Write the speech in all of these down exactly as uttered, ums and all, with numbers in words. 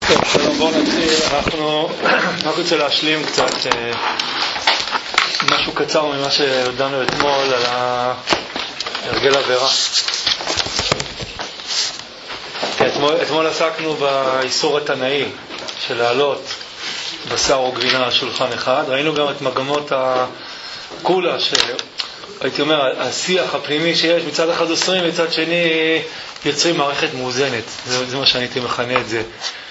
טוב, שלום, בואו נתחיל. אנחנו רק רוצה להשלים קצת משהו קצר ממה שהודענו אתמול על הרגל עבירה. אתמול, אתמול עסקנו באיסור התנאי של לעלות בשר או גבינה על שולחן אחד. ראינו גם את מגמות הקולה, שהייתי אומר, השיח הפנימי שיש, מצד אחד אוסרים, מצד שני יוצרים מערכת מאוזנת. זה, זה מה שאני הייתי מכנה את זה.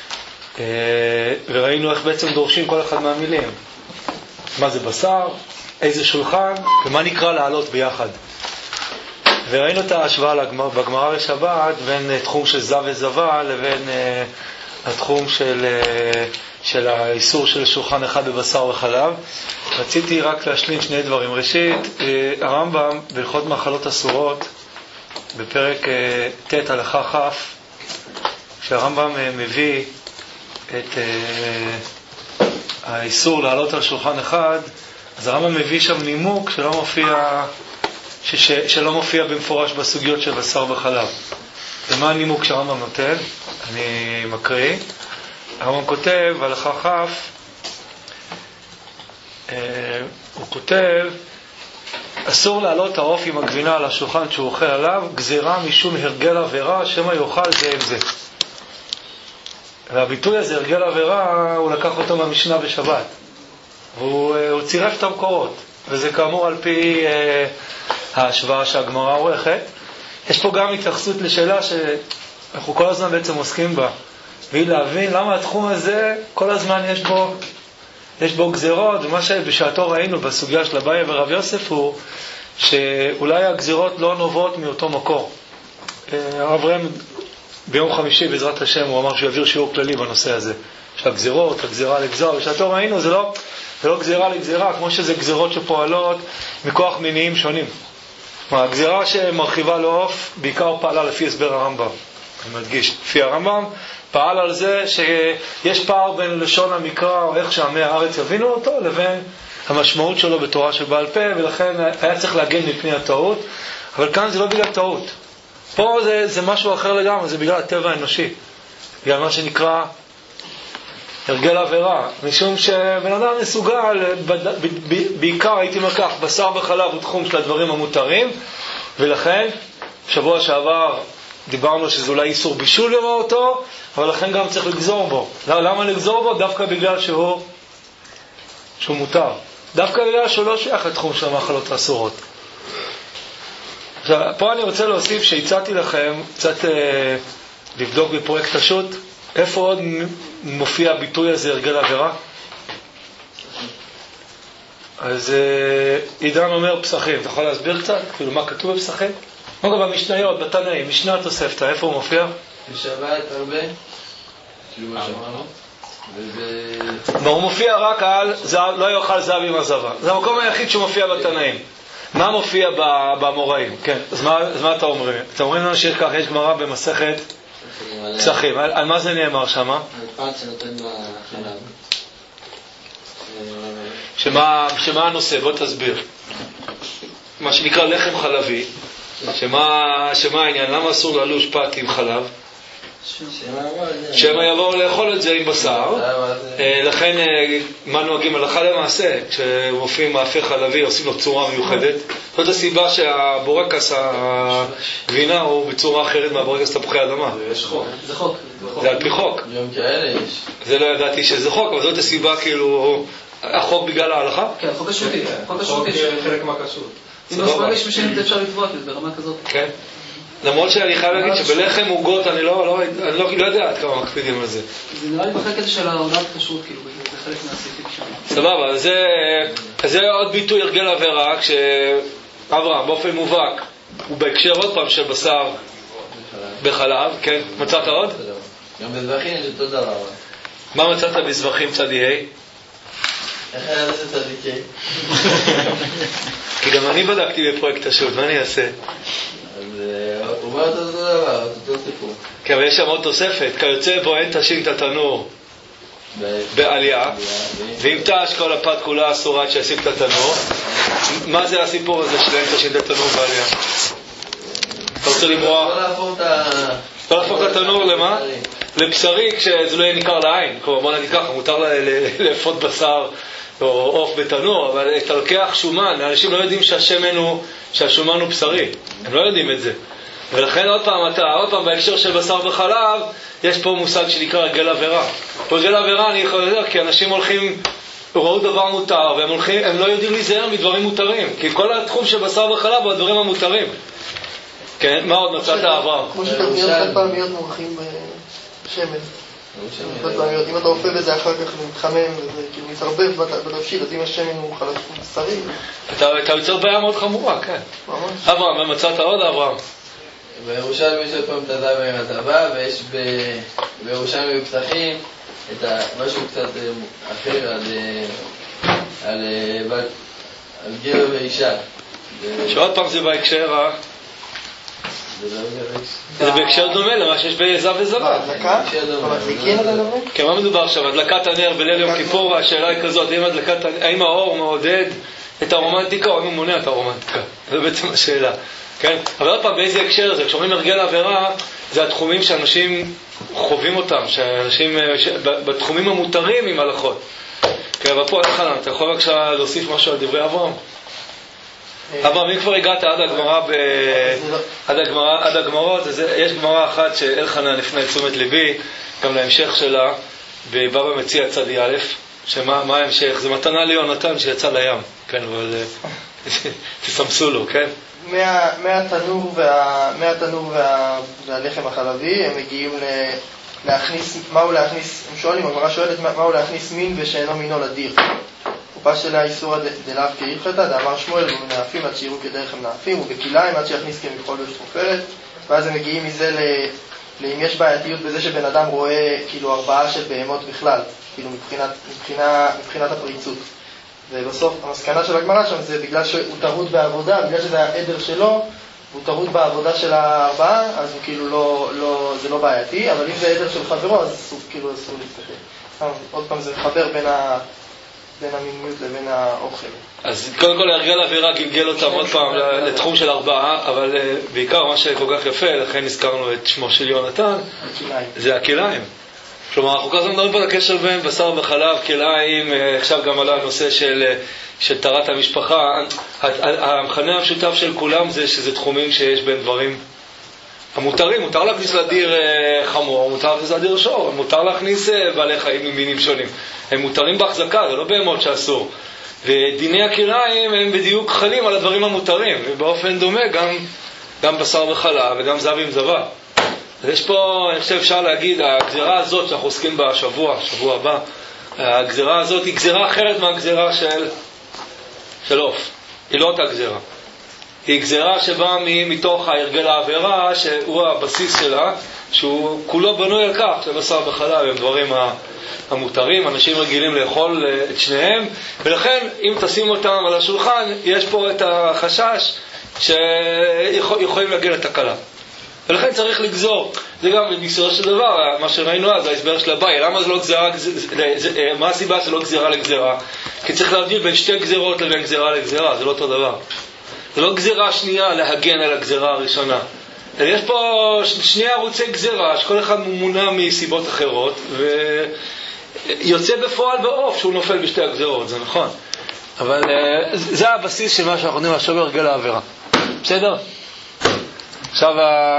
וראינו איך בעצם דורשים כל אחד מהמילים. מה זה בשר, איזה שולחן, ומה נקרא לעלות ביחד. וראינו את ההשוואה בגמרא לשבת בין תחום של זב וזבה לבין התחום של, של האיסור של שולחן אחד בבשר וחלב. רציתי רק להשלים שני דברים. ראשית, הרמב"ם בהלכות מאכלות אסורות בפרק ט' הלכה כ', כשהרמב"ם מביא את uh, האיסור לעלות על שולחן אחד, אז הרמב"ם מביא שם נימוק שלא מופיע, ש, ש, שלא מופיע במפורש בסוגיות של בשר וחלב. ומה הנימוק שהרמב"ם נותן? אני מקריא. הרמב"ם כותב, הלכה כ', uh, הוא כותב, אסור לעלות העוף עם הגבינה על השולחן שהוא אוכל עליו, גזירה משום הרגל עבירה, שמא יאכל זה עם זה. והביטוי הזה, הרגל עבירה, הוא לקח אותו מהמשנה בשבת. והוא הוא צירף את המקורות. וזה כאמור על פי אה, ההשוואה שהגמרא עורכת. יש פה גם התייחסות לשאלה שאנחנו כל הזמן בעצם עוסקים בה. והיא להבין למה התחום הזה, כל הזמן יש בו, יש בו גזירות. ומה שבשעתו ראינו בסוגיה של אביי ורב יוסף הוא, שאולי הגזירות לא נובעות מאותו מקור. אה, הרב ראם, ביום חמישי בעזרת השם הוא אמר שהוא יעביר שיעור כללי בנושא הזה של הגזירות, הגזירה לגזר. ושאתו ראינו זה לא, זה לא גזירה לגזירה, כמו שזה גזירות שפועלות מכוח מניעים שונים. הגזירה שמרחיבה לעוף בעיקר פעלה לפי הסבר הרמב"ם, אני מדגיש, לפי הרמב"ם פעל על זה שיש פער בין לשון המקרא או איך שעמי הארץ יבינו אותו לבין המשמעות שלו בתורה שבעל פה, ולכן היה צריך להגן מפני הטעות. אבל כאן זה לא בגלל טעות, פה זה, זה משהו אחר לגמרי, זה בגלל הטבע האנושי, בגלל מה שנקרא הרגל עבירה, משום שבן אדם מסוגל, בעיקר הייתי מקח, בשר וחלב הוא תחום של הדברים המותרים, ולכן שבוע שעבר דיברנו שזה אולי איסור בישול לראה אותו, אבל לכן גם צריך לגזור בו. למה לגזור בו? דווקא בגלל שהוא, שהוא מותר, דווקא בגלל שהוא לא שייך לתחום של המאכלות האסורות. עכשיו, פה אני רוצה להוסיף שהצעתי לכם קצת אה, לבדוק בפרויקט השו"ת, איפה עוד מופיע הביטוי הזה, הרגל עבירה? אז אה, עידן אומר פסחים, אתה יכול להסביר קצת? כאילו מה כתוב בפסחים? מה גם במשניות, בתנאים, משנה התוספתא, איפה הוא מופיע? בשבת הרבה, כאילו מה שאמרנו. הוא מופיע רק על זהב, לא יאכל זהב עם הזבה. זה המקום היחיד שמופיע בתנאים. מה מופיע במוראים? כן, אז מה, אז מה אתה אומרים? אתם אומרים לנו שיש כך, יש גמרא במסכת פסחים. על, על מה זה נאמר שם? על פת שנותן בחלב. שמה, שמה הנושא? בוא תסביר. מה שנקרא לחם חלבי. שמה, שמה העניין? למה אסור ללוש פת עם חלב? שמה יבואו לאכול את זה עם בשר. לכן מה נוהגים הלכה למעשה כשמופיעים מאפה חלבי עושים לו צורה מיוחדת. זאת הסיבה שהבורקס הגבינה הוא בצורה אחרת מהבורקס תפוחי אדמה. זה חוק, זה על פי חוק. זה לא ידעתי שזה חוק, אבל זאת הסיבה, כאילו החוק בגלל ההלכה. כן, חוק השו"תי, חוק השו"תי חלק מהכשרות. אם לא שמע יש משנים אפשר לתבוע את זה ברמה כזאת. כן. למרות שאני חייב להגיד שבלחם עוגות אני לא, לא, אני לא, לא יודע עד כמה מקפידים על זה. זה נראה לי בחלק הזה של ההודעת כשרות, כאילו, זה חלק מהסעיפים שם. סבבה, זה, זה עוד ביטוי הרגל עבירה, כשאברהם באופן מובהק, הוא בהקשר עוד פעם של בשר בחלב, כן? מצאת עוד? גם בזבחים זה אותו דבר. מה מצאת בזבחים צדי ה'? איך היה לזה צדיקי? כי גם אני בדקתי בפרויקט השו"ת, מה אני אעשה? הוא אומר אותו דבר, אותו סיפור. כן, אבל יש שם עוד תוספת, כיוצא בו אין תשין את התנור בעלייה, ואם תש כל הפת כולה אסורה עד שישים את התנור. מה זה הסיפור הזה של אין תשין את התנור בעלייה? אתה רוצה למרוח? לא להפוך את ה... לא להפוך את התנור למה? לבשרי כשזה לא יהיה ניכר לעין. כלומר, בוא נגיד ככה, מותר לאפות בשר או עוף בתנור, אבל אתה לוקח שומן, האנשים לא יודעים שהשמן הוא, שהשומן הוא בשרי. הם לא יודעים את זה. ולכן עוד פעם, אתה, עוד פעם, בהקשר של בשר וחלב, יש פה מושג שנקרא הרגל עבירה. הרגל עבירה, אני יכול לדעת, כי אנשים הולכים, ראו דבר מותר, והם הולכים, הם לא יודעים להיזהר מדברים מותרים. כי כל התחום של בשר וחלב הוא הדברים המותרים. כן, מה עוד מצאת אברהם? כמו שתרמיות חד פעמיות מורחים בשמן. חד פעמיות, אם אתה אופה בזה אחר כך מתחמם וזה כאילו מתערבב בתבשיל, אז אם השמן הוא חלש בשרי. אתה יוצר בעיה מאוד חמורה, כן. ממש. אברהם, מצאת עוד אברהם? בירושלים יש עוד פעם את הדבר עם הטבע, ויש בירושלים בפתחים את משהו קצת אחר על גבר ואישה. שעוד פעם זה בהקשר ה... זה בהקשר דומה למה שיש בעזה וזרה. הדלקה? המדליקים על הדבר? כן, מה מדובר עכשיו? הדלקת הנר בליל יום כיפור, השאלה היא כזאת, האם האור מעודד את הרומנטיקה או האם הוא מונע את הרומנטיקה? זו בעצם השאלה. כן? אבל עוד פעם, באיזה הקשר זה? כשאומרים הרגל עבירה, זה התחומים שאנשים חווים אותם, שאנשים, בתחומים המותרים עם הלכות. כן, אבל פה, אלחנן, אתה יכול בבקשה להוסיף משהו על דברי אברהם? אברהם, אם כבר הגעת עד הגמרא, עד הגמרא, עד הגמרות, יש גמרא אחת שאלחנן לפני תשומת ליבי, גם להמשך שלה, בבבא מציעא צדי א', שמה ההמשך? זה מתנה ליונתן שיצא לים, כן, אבל תסמסו לו, כן? מהתנור וה, מהתנור וה, והלחם החלבי, הם מגיעים להכניס, מהו להכניס, הם שואלים, הגמרא שואלת, מהו להכניס מין ושאינו מינו לדיר. קופה שלה איסורא דלאו כהלכתא, דאמר שמואל, ומנאפים עד שיראו כדרך הם נאפים, ובכליים עד שיכניס כמכחול ושפופרת, ואז הם מגיעים מזה ל... לאם יש בעייתיות בזה שבן אדם רואה כאילו ארבעה של בהמות בכלל, כאילו מבחינת, מבחינה, מבחינת הפריצות. ובסוף המסקנה של הגמרא שם זה בגלל שהוא טרוד בעבודה, בגלל שזה העדר שלו, והוא טרוד בעבודה של הארבעה, אז הוא כאילו לא, לא, זה לא בעייתי, אבל אם זה העדר של חברו, אז הוא כאילו אסור להסתכל. עוד פעם זה מחבר בין, ה, בין המיניות לבין האוכל. אז קודם כל הרגל עבירה גלגל אותם עוד פעם לתחום של ארבעה, אבל בעיקר מה שכל כך יפה, לכן הזכרנו את שמו של יונתן, זה הכליים. כלומר, אנחנו כל הזמן מדברים פה על הקשר בין בשר וחלב, כליים, עכשיו גם עלה הנושא של, של תרת המשפחה. המכנה המשותף של כולם זה שזה תחומים שיש בין דברים המותרים. מותר להכניס לדיר חמור, מותר להכניס לדיר שור, מותר להכניס בעלי חיים ממינים שונים. הם מותרים בהחזקה, זה לא בהמות שאסור. ודיני הכליים הם בדיוק חלים על הדברים המותרים, ובאופן דומה גם, גם בשר וחלב וגם זב עם זבה. אז יש פה, אני חושב אפשר להגיד, הגזירה הזאת שאנחנו עוסקים בה השבוע, שבוע הבא, הגזירה הזאת היא גזירה אחרת מהגזירה של, של אוף. היא לא אותה גזירה. היא גזירה שבאה מתוך ההרגל העבירה, שהוא הבסיס שלה, שהוא כולו בנוי על כך, שבשר וחלב הם דברים המותרים, אנשים רגילים לאכול את שניהם, ולכן אם תשים אותם על השולחן, יש פה את החשש שיכולים להגיע לתקלה. ולכן צריך לגזור. זה גם בסופו של דבר, מה שראינו אז, ההסבר של הבעיה. למה זה לא גזירה, מה הסיבה זה לא גזירה לגזירה? כי צריך להבדיל בין שתי גזירות לבין גזירה לגזירה, זה לא אותו דבר. זה לא גזירה שנייה להגן על הגזירה הראשונה. יש פה שני ערוצי גזירה, שכל אחד מומונה מסיבות אחרות, ויוצא בפועל באוף שהוא נופל בשתי הגזירות, זה נכון. אבל זה הבסיס של מה שאנחנו יודעים עכשיו ברגל העבירה. בסדר? עכשיו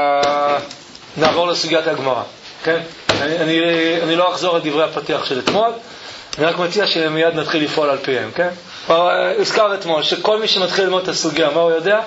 נעבור לסוגיית הגמרא, כן? אני, אני, אני לא אחזור על דברי הפתיח של אתמול, אני רק מציע שמיד נתחיל לפעול על פיהם, כן? הזכר אתמול שכל מי שמתחיל ללמוד את הסוגיה, מה הוא יודע?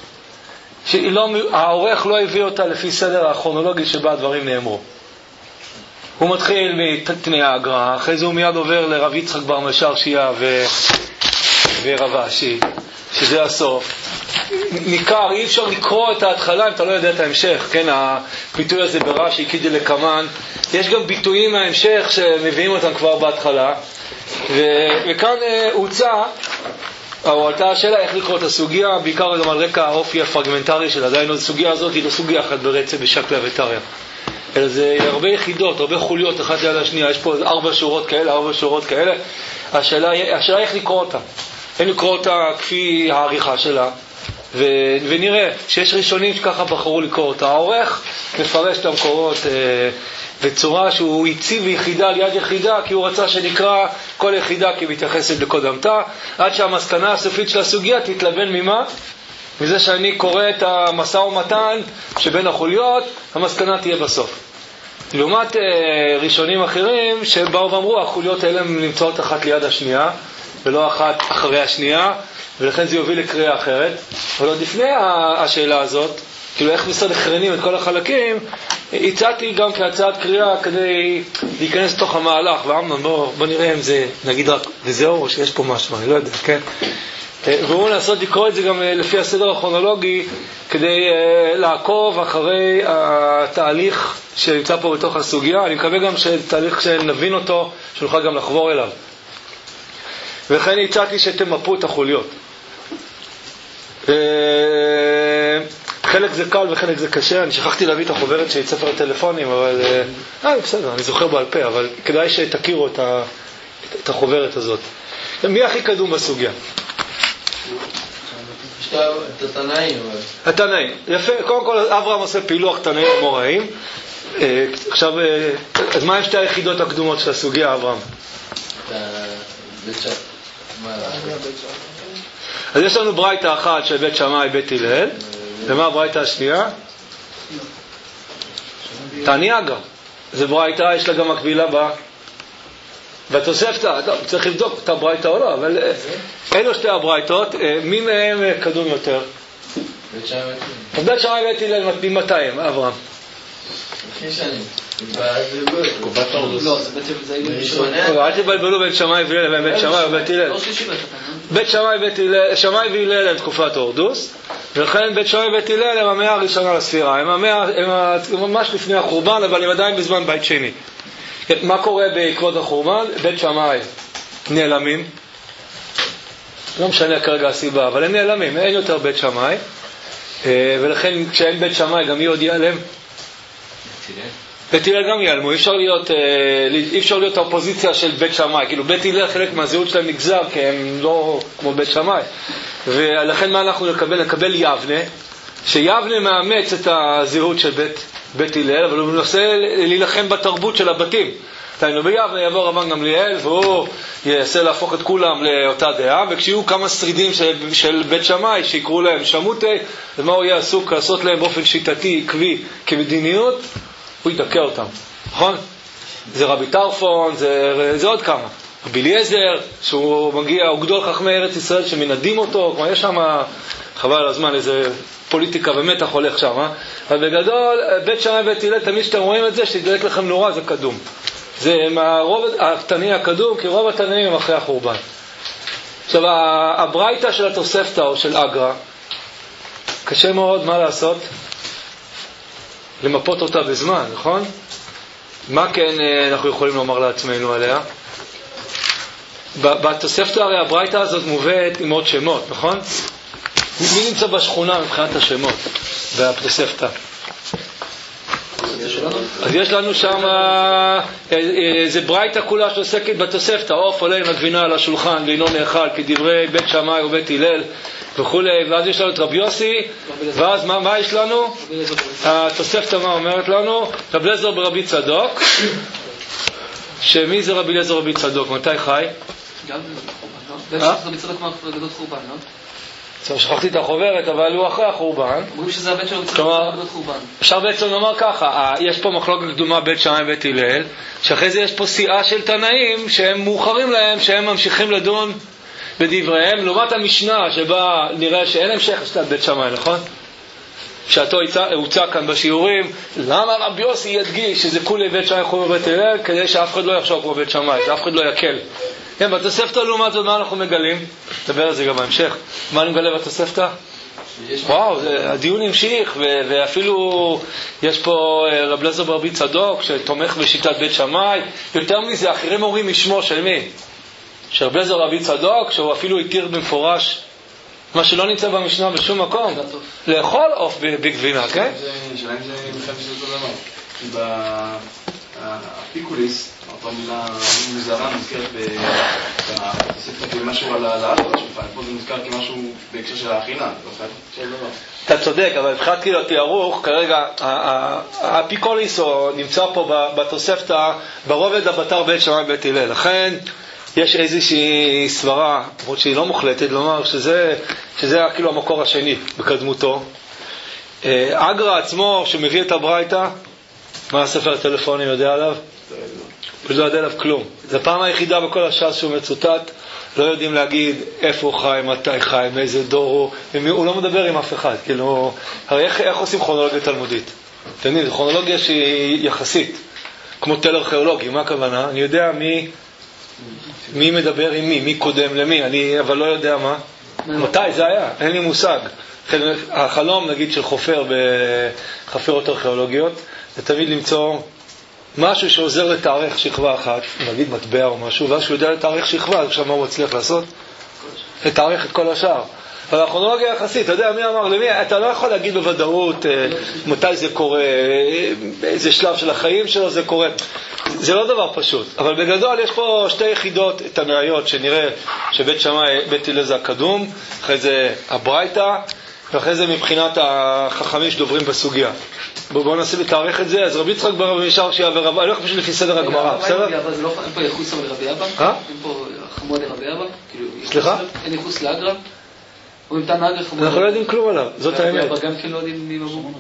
שהעורך לא הביא אותה לפי סדר הכרונולוגי שבה הדברים נאמרו. הוא מתחיל מתנאי הגר"א, אחרי זה הוא מיד עובר לרב יצחק בר משרשיה ו... ורב אשי, שזה הסוף. ניכר, אי אפשר לקרוא את ההתחלה אם אתה לא יודע את ההמשך, כן? הביטוי הזה ברש"י, קידי לקמן, יש גם ביטויים מההמשך שמביאים אותם כבר בהתחלה, ו... וכאן הוצא, או עלתה השאלה איך לקרוא את הסוגיה, בעיקר גם על רקע האופי הפרגמנטרי של עדיין, הסוגיה הזאת היא לא סוגיה אחת ברצף בשקלא וטריא, אלא זה הרבה יחידות, הרבה חוליות אחת ליד השנייה, יש פה ארבע שורות כאלה, ארבע שורות כאלה, השאלה, השאלה איך לקרוא אותה, איך לקרוא אותה כפי העריכה שלה, ו... ונראה שיש ראשונים שככה בחרו לקרוא אותה. העורך מפרש את המקורות אה, וצורה שהוא הציב יחידה על יד יחידה, כי הוא רצה שנקרא כל יחידה כי מתייחסת לקודמתה, עד שהמסקנה הסופית של הסוגיה תתלבן ממה? מזה שאני קורא את המשא ומתן שבין החוליות, המסקנה תהיה בסוף. לעומת אה, ראשונים אחרים שבאו ואמרו, החוליות האלה נמצאות אחת ליד השנייה, ולא אחת אחרי השנייה, ולכן זה יוביל לקריאה אחרת. אבל עוד לפני השאלה הזאת, כאילו איך מסד הכרנים את כל החלקים, הצעתי גם כהצעת קריאה כדי להיכנס לתוך המהלך, ואמנון בוא, בוא נראה אם זה נגיד רק וזהו או שיש פה משהו, אני לא יודע, כן? והוא לעשות לקרוא את זה גם לפי הסדר הכרונולוגי כדי לעקוב אחרי התהליך שנמצא פה בתוך הסוגיה. אני מקווה גם שתהליך שנבין אותו, שנוכל גם לחבור אליו. וכן הצעתי שתמפו את החוליות. חלק זה קל וחלק זה קשה. אני שכחתי להביא את החוברת של ספר הטלפונים, אבל אה, בסדר, אני זוכר בעל פה, אבל כדאי שתכירו את, ה... את החוברת הזאת. מי הכי קדום בסוגיה? התנאים. התנאים. יפה. קודם כל אברהם עושה פילוח תנאים ומוראים. עכשיו, אז מה הם שתי היחידות הקדומות של הסוגיה, אברהם? אז יש לנו ברייתא אחת של בית שמאי בית הלל. ומה הברייתא השנייה? תענית אגרא. זה ברייתא, יש לה גם מקבילה בה בתוספתא. צריך לבדוק את הברייתא או לא, אבל אלו שתי הברייתות, מי מהם קדום יותר? בית שמאי בית הלל. בית שמאי בית הלל ממתי הם, אברהם? לפני שנים. תקופת הורדוס. לא, זה בעצם זה היו ראשונה. אל תבלבלו בין שמאי והלל לבין בית שמאי ובית הלל. בית שמאי ובית הלל, שמאי והלל הם תקופת הורדוס, ולכן בית שמאי ובית הלל הם המאה הראשונה לספירה. הם המאה, הם ממש לפני החורבן, אבל הם עדיין בזמן בית שני. מה קורה בעקבות החורבן? בית שמאי נעלמים. לא משנה כרגע הסיבה, אבל הם נעלמים, אין יותר בית שמאי. ולכן כשאין בית שמאי גם מי עוד ייעלם? בית הלל גם ייעלמו. אי אפשר להיות, אי אפשר להיות האופוזיציה של בית שמאי. כאילו בית הלל חלק מהזהות שלהם נגזר, כי הם לא כמו בית שמאי. ולכן מה אנחנו נקבל? נקבל יבנה, שיבנה מאמץ את הזהות של בית, בית הלל, אבל הוא מנסה להילחם בתרבות של הבתים. תיינו ביבנה יבוא רבן גמליאל, והוא יעשה להפוך את כולם לאותה דעה, וכשיהיו כמה שרידים של, של בית שמאי שיקראו להם שמותי, ומה הוא יהיה עסוק לעשות להם באופן שיטתי, עקבי, כמדיניות, הוא ידכא אותם, נכון? זה רבי טרפון, זה, זה עוד כמה. רבי אליעזר, שהוא מגיע, הוא גדול חכמי ארץ ישראל שמנדים אותו, כמו יש שם, חבל על הזמן, איזה פוליטיקה ומתח הולך שם, אה? אבל בגדול, בית שמאי ובית הלל, תמיד שאתם רואים את זה, שתדלק לכם נורא, זה קדום. זה מהרוב התנאי הקדום, כי רוב התנאים הם אחרי החורבן. עכשיו, הברייתא של התוספתא או של אגרא, קשה מאוד מה לעשות? למפות אותה בזמן, נכון? מה כן אנחנו יכולים לומר לעצמנו עליה? בתוספתא הרי הברייתא הזאת מובאת עם עוד שמות, נכון? מי נמצא בשכונה מבחינת השמות בתוספתא? אז יש לנו שם איזה ברייתא כולה שעוסקת בתוספתא, עוף עולה עם הגבינה על השולחן ואינו נאכל כדברי בית שמאי ובית הלל וכו'. ואז יש לנו את רבי יוסי, ואז מה, מה יש לנו? התוספתא מה אומרת לנו? רבי אליעזר ברבי צדוק. שמי זה רבי אליעזר ברבי צדוק? מתי חי? גם רבי צדוק מהגדות חורבן, לא? שכחתי את החוברת, אבל הוא אחרי החורבן. אומרים שזה הבית שלו בצדוק מהגדות חורבן. אפשר בעצם לומר ככה, יש פה מחלוקת קדומה בית שמאי ובית הלל, שאחרי זה יש פה סיעה של תנאים שהם מאוחרים להם, שהם ממשיכים לדון בדבריהם, לעומת המשנה שבה נראה שאין המשך לשתת בית שמאי, נכון? שעתו הוצא כאן בשיעורים, למה רבי יוסי ידגיש שזה כולי בית שמאי חורבן ובית הלל, כדי שאף אחד לא יחשוב כמו בית שמאי, שאף אחד לא יקל. כן, בתוספתא לעומת זאת מה אנחנו מגלים? נדבר על זה גם בהמשך. מה אני מגלה בתוספתא? וואו, הדיון המשיך, ואפילו יש פה רבי אליעזר ברבי צדוק שתומך בשיטת בית שמאי. יותר מזה, אחרים אומרים משמו של מי? של רבי אליעזר ברבי צדוק, שהוא אפילו התיר במפורש מה שלא נמצא במשנה בשום מקום, לאכול עוף בגבינה, כן? שאלה אם זה בכלל שזה אותו דבר. כי בפיקוליס, במילה מוזרה מוזכרת בתוספת כמשהו על האלטרה שלך, פה זה מוזכר כמשהו בהקשר של האכילה, אתה צודק, אבל מבחינת כאילו התיארוך, כרגע האפיקוליס נמצא פה בתוספתא ברובד הבתר בית שמאי בית הלל, לכן יש איזושהי סברה, למרות שהיא לא מוחלטת, לומר שזה, שזה כאילו המקור השני בקדמותו. אגרא עצמו שמביא את הברייתא, מה הספר הטלפונים יודע עליו? הוא לא יודע עליו כלום. זו הפעם היחידה בכל הש"ס שהוא מצוטט, לא יודעים להגיד איפה הוא חי, מתי חי, מאיזה דור הוא, הוא לא מדבר עם אף אחד. כאילו, הרי איך, איך עושים כרונולוגיה תלמודית? אתם יודעים, זו כרונולוגיה שהיא יחסית, כמו תל ארכיאולוגי, מה הכוונה? אני יודע מי, מי מדבר עם מי, מי קודם למי, אני אבל לא יודע מה. מתי זה היה? אין לי מושג. החלום, נגיד, של חופר בחפירות ארכיאולוגיות, זה תמיד למצוא משהו שעוזר לתארך שכבה אחת, נגיד מטבע או משהו, ואז שהוא יודע לתארך שכבה, אז עכשיו מה הוא מצליח לעשות? לתארך את כל השאר. אבל הכרונולוגיה יחסית, אתה יודע מי אמר למי, אתה לא יכול להגיד בוודאות מתי זה קורה, איזה שלב של החיים שלו זה קורה. זה לא דבר פשוט, אבל בגדול יש פה שתי יחידות תנאיות שנראה שבית שמאי, בית הלל זה הקדום, אחרי זה הברייתא, ואחרי זה מבחינת החכמים שדוברים בסוגיה. בואו ננסה לתארך את זה. אז רבי יצחק ברבי משרשיה ורבי, אני לא חושב לפי סדר הגמרא, בסדר? אין פה ייחוס לרבי אבא? אה? אין פה חמוד לרבי אבא? סליחה? אין ייחוס לאגרא? אומרים תן אגרא חמוד. אנחנו לא יודעים כלום עליו, זאת האמת. רבי אבא גם כן לא יודעים מי מבוא.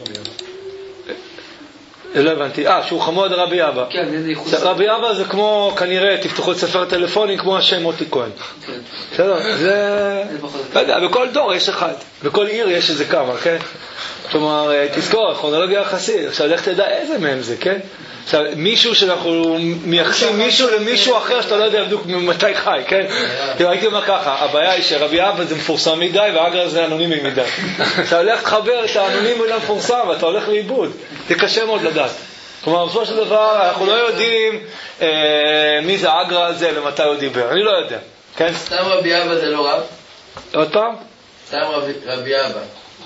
לא הבנתי. אה, שהוא חמוד רבי אבא. כן, אין ייחוס. רבי אבא זה כמו, כנראה, תפתחו את ספר הטלפונים, כמו השם מוטי כהן. כן. בסדר? זה... לא יודע, בכל דור יש אחד. בכל עיר יש איזה כמה, כן? כלומר, תזכור, כרונולוגיה יחסית. עכשיו, לך תדע איזה מהם זה, כן? עכשיו, מישהו שאנחנו מייחסים מישהו למישהו אחר שאתה לא יודע בדיוק מתי חי, כן? הייתי אומר ככה, הבעיה היא שרבי אבא זה מפורסם מדי ואגרא זה אנונימי מדי. אתה הולך לחבר את האנונימי למפורסם ואתה הולך לאיבוד. זה קשה מאוד לדעת. כלומר, בסופו של דבר, אנחנו לא יודעים מי זה אגרא הזה ומתי הוא דיבר. אני לא יודע, כן? סתם רבי אבא זה לא רב? עוד פעם? סתם רבי אבא.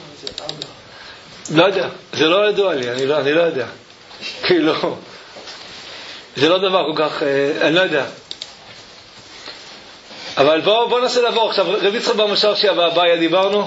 לא יודע, זה לא ידוע לי, אני לא, אני לא יודע. כאילו, זה לא דבר כל כך, אה, אני לא יודע. אבל בואו בוא ננסה לעבור. עכשיו, רבי יצחק בר משרשיה והבעיה דיברנו?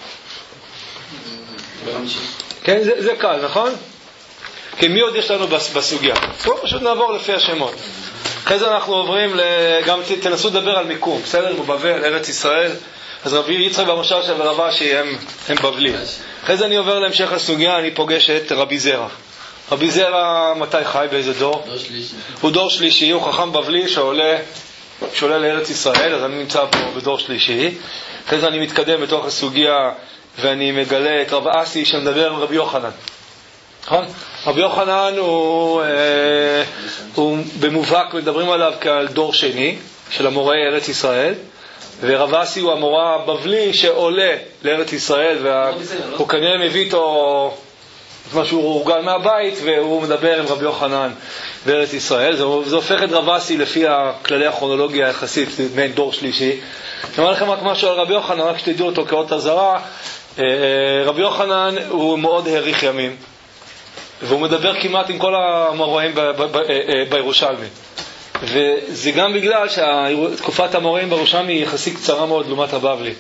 כן, זה, זה קל, נכון? כי מי עוד יש לנו בסוגיה? בואו פשוט נעבור לפי השמות. אחרי זה אנחנו עוברים, גם תנסו לדבר על מיקום, בסדר? בבבל, ארץ ישראל. אז רבי יצחק בר משרשיה ורב אשי הם, הם בבלים. אחרי זה אני עובר להמשך הסוגיה, אני פוגש את רבי זרע. רבי זרע מתי חי? באיזה דור? דור שלישי. הוא דור שלישי, הוא חכם בבלי שעולה, שעולה לארץ ישראל, אז אני נמצא פה בדור שלישי. אחרי זה אני מתקדם בתוך הסוגיה ואני מגלה את רב אסי שמדבר עם רבי יוחנן. נכון? רבי יוחנן הוא, אה, הוא במובהק מדברים עליו כעל דור שני של המוראי ארץ ישראל. ורב אסי הוא המורה הבבלי שעולה לארץ ישראל והוא כנראה מביא איתו את מה שהוא הורגל מהבית והוא מדבר עם רבי יוחנן בארץ ישראל. זה, זה הופך את רב אסי לפי הכללי הכרונולוגיה היחסית מעין דור שלישי. אני אומר לכם רק משהו על רבי יוחנן, רק שתדעו אותו כאות הזרה. רבי יוחנן הוא מאוד העריך ימים והוא מדבר כמעט עם כל המוראים בירושלמי, וזה גם בגלל שתקופת המוראים בירושלמי היא יחסית קצרה מאוד לעומת הבבלי.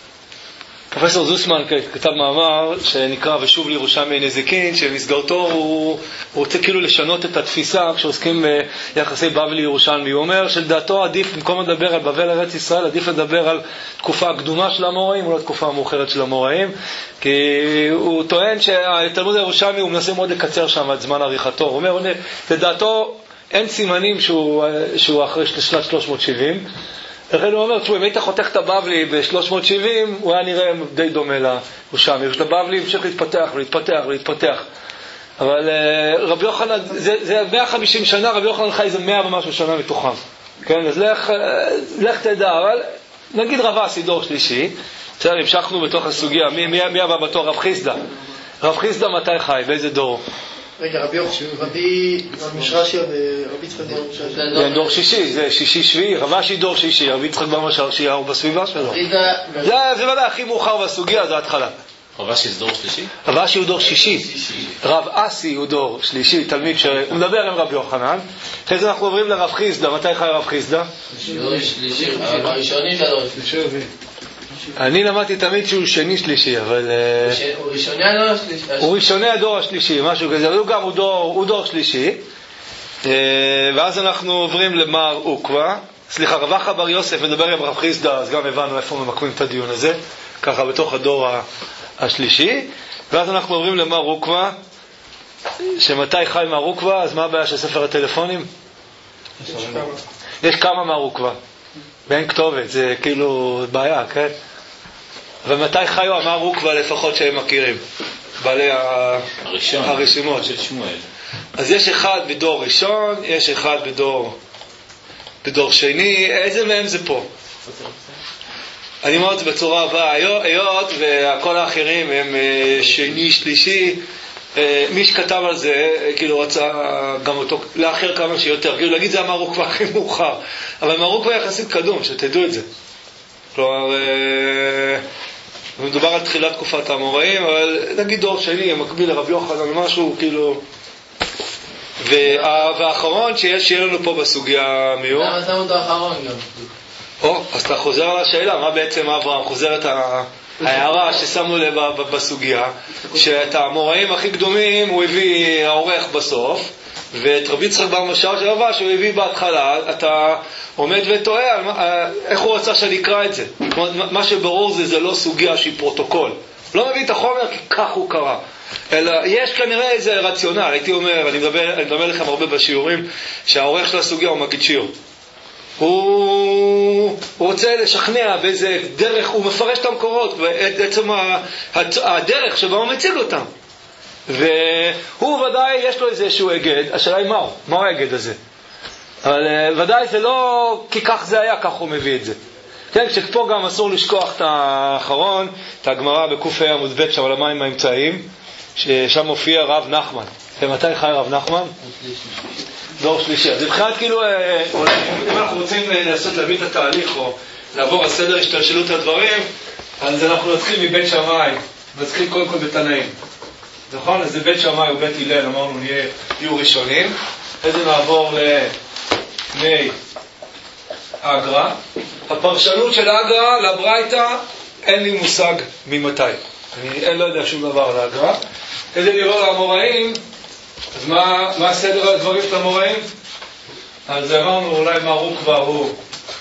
פרופסור זוסמן כתב מאמר שנקרא ושוב לירושלמי נזיקין, שבמסגרתו הוא, הוא רוצה כאילו לשנות את התפיסה כשעוסקים ביחסי בבלי ירושלמי. הוא אומר שלדעתו עדיף, במקום לדבר על בבל ארץ ישראל, עדיף לדבר על תקופה הקדומה של המוראים ולא תקופה המאוחרת של המוראים, כי הוא טוען שהתלמוד הירושלמי הוא מנסה מאוד לקצר שם את זמן עריכתו. הוא אומר, לדעתו אין סימנים שהוא, שהוא אחרי שנת שלוש מאות שבעים. לכן הוא אומר, תשמעו, אם היית חותך את הבבלי ב-שלוש מאות שבעים, הוא היה נראה די דומה לירושלמי. הבבלי המשיך להתפתח ולהתפתח ולהתפתח. אבל רבי יוחנן, זה, זה מאה וחמישים שנה, רבי יוחנן חי איזה מאה ומשהו שנה מתוכם. כן, אז לך, לך תדע, אבל נגיד רב אסי דור שלישי, בסדר, המשכנו בתוך הסוגיה, מי, מי, מי הבא בתור? רב חיסדא. רב חיסדא מתי חי? באיזה דור? רגע, רבי יוחנן, רבי משרשיה ורבי יצחק בר משרשיה. זה דור שישי, זה שישי שביעי, רב אשי דור שישי, רבי יצחק בר משרשיה הוא בסביבה שלו. זה ודאי הכי מאוחר בסוגיה, זה ההתחלה. רב אשי זה דור שלישי? רב אשי הוא דור שישי. רב אסי הוא דור שלישי, תלמיד שהוא מדבר עם רבי יוחנן. אחרי זה אנחנו עוברים לרב חיסדא. מתי חי רב חיסדא? דור שלישי, הראשונים של הדור שלישי. אני למדתי תמיד שהוא שני שלישי, אבל... הוא ראשוני הדור השלישי. הוא ראשוני הדור השלישי, משהו כזה. הוא גם הוא דור, הוא דור שלישי. ואז אנחנו עוברים למר עוקווה. סליחה, רב אחא בר יוסף מדבר עם רב חיסדא, אז גם הבנו איפה ממקמים את הדיון הזה, ככה בתוך הדור השלישי. ואז אנחנו עוברים למר עוקווה, שמתי חי מר עוקווה, אז מה הבעיה של ספר הטלפונים? יש כמה מר עוקווה, ואין כתובת, זה כאילו בעיה, כן? ומתי חיו המר עוקווה לפחות שהם מכירים? בעלי הרשימות של שמואל. אז יש אחד בדור ראשון, יש אחד בדור בדור שני. איזה מהם זה פה? אני אומר את זה בצורה הבאה, היות וכל האחרים הם שני, שלישי, מי שכתב על זה כאילו רצה גם אותו לאחר כמה שיותר, כאילו להגיד זה המר עוקווה הכי מאוחר, אבל המר עוקווה יחסית קדום, שתדעו את זה. כלומר, מדובר על תחילת תקופת האמוראים, אבל נגיד דור שני, מקביל לרבי יוחנן, משהו כאילו... והאחרון שיש שיהיה לנו פה בסוגיה מיהו? למה שמו אותו האחרון גם? או, אז אתה חוזר על השאלה, מה בעצם אברהם? חוזר את ההערה ששמנו לב בסוגיה, שאת האמוראים הכי קדומים הוא הביא העורך בסוף, ואת רבי יצחק בר משאר של רבא שהוא הביא בהתחלה. אתה עומד וטועה איך הוא רצה שנקרא את זה. מה שברור זה זה לא סוגיה שהיא פרוטוקול, לא מביא את החומר כי כך הוא קרא, אלא יש כנראה איזה רציונל. הייתי אומר, אני מדבר, אני מדבר לכם הרבה בשיעורים, שהעורך של הסוגיה הוא מגיד שיעור. הוא, הוא רוצה לשכנע באיזה דרך, הוא מפרש את המקורות, בעצם הדרך שבה הוא מציג אותם. והוא ודאי יש לו איזשהו אגד, השאלה היא מהו, מהו האגד הזה. אבל ודאי זה לא כי כך זה היה, כך הוא מביא את זה. כן, שפה גם אסור לשכוח את האחרון, את הגמרא בקוף ה' עמוד ב' שם על המים האמצעיים, ששם מופיע רב נחמן. ומתי חי רב נחמן? דור שלישי. אז מבחינת כאילו, אולי, אם אנחנו רוצים לנסות להביא את התהליך או לעבור על סדר השתלשלות הדברים, אז אנחנו נתחיל מבית שמאי, נתחיל קודם כל בתנאים. נכון? אז זה בית שמאי ובית הלל, אמרנו נהיה, יהיו ראשונים. אחרי זה נעבור לבני אגרא. הפרשנות של אגרא לברייתא, אין לי מושג ממתי. אני אין לא יודע שום דבר על אגרא. אחרי זה נראה לאמוראים, אז מה, מה הסדר הדברים של המוראים? אז אמרנו אולי מר עוקווה הוא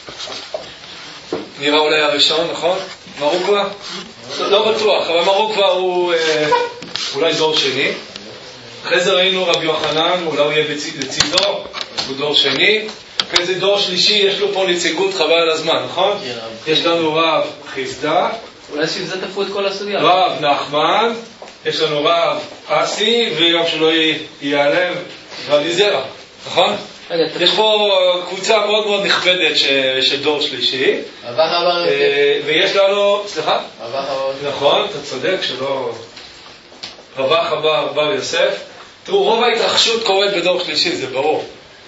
נראה אולי הראשון, נכון? מר עוקווה? לא בטוח, אבל מר עוקווה הוא אה, אולי דור שני. אחרי זה ראינו רבי יוחנן, אולי הוא יהיה לצידו, הוא דור שני. אחרי זה דור שלישי, יש לו פה נציגות חבל על הזמן, נכון? יש לנו רב חיסדא, אולי שזה תפו את כל הסוגיה. רב נחמן, יש לנו רב אסי, וגם שלא ייעלם רבי זרע, נכון? יש פה קבוצה מאוד מאוד נכבדת של דור שלישי. ויש לנו, סליחה? נכון, אתה צודק שלא... רבח בר יוסף. תראו, רוב ההתרחשות קורית בדור שלישי, זה ברור.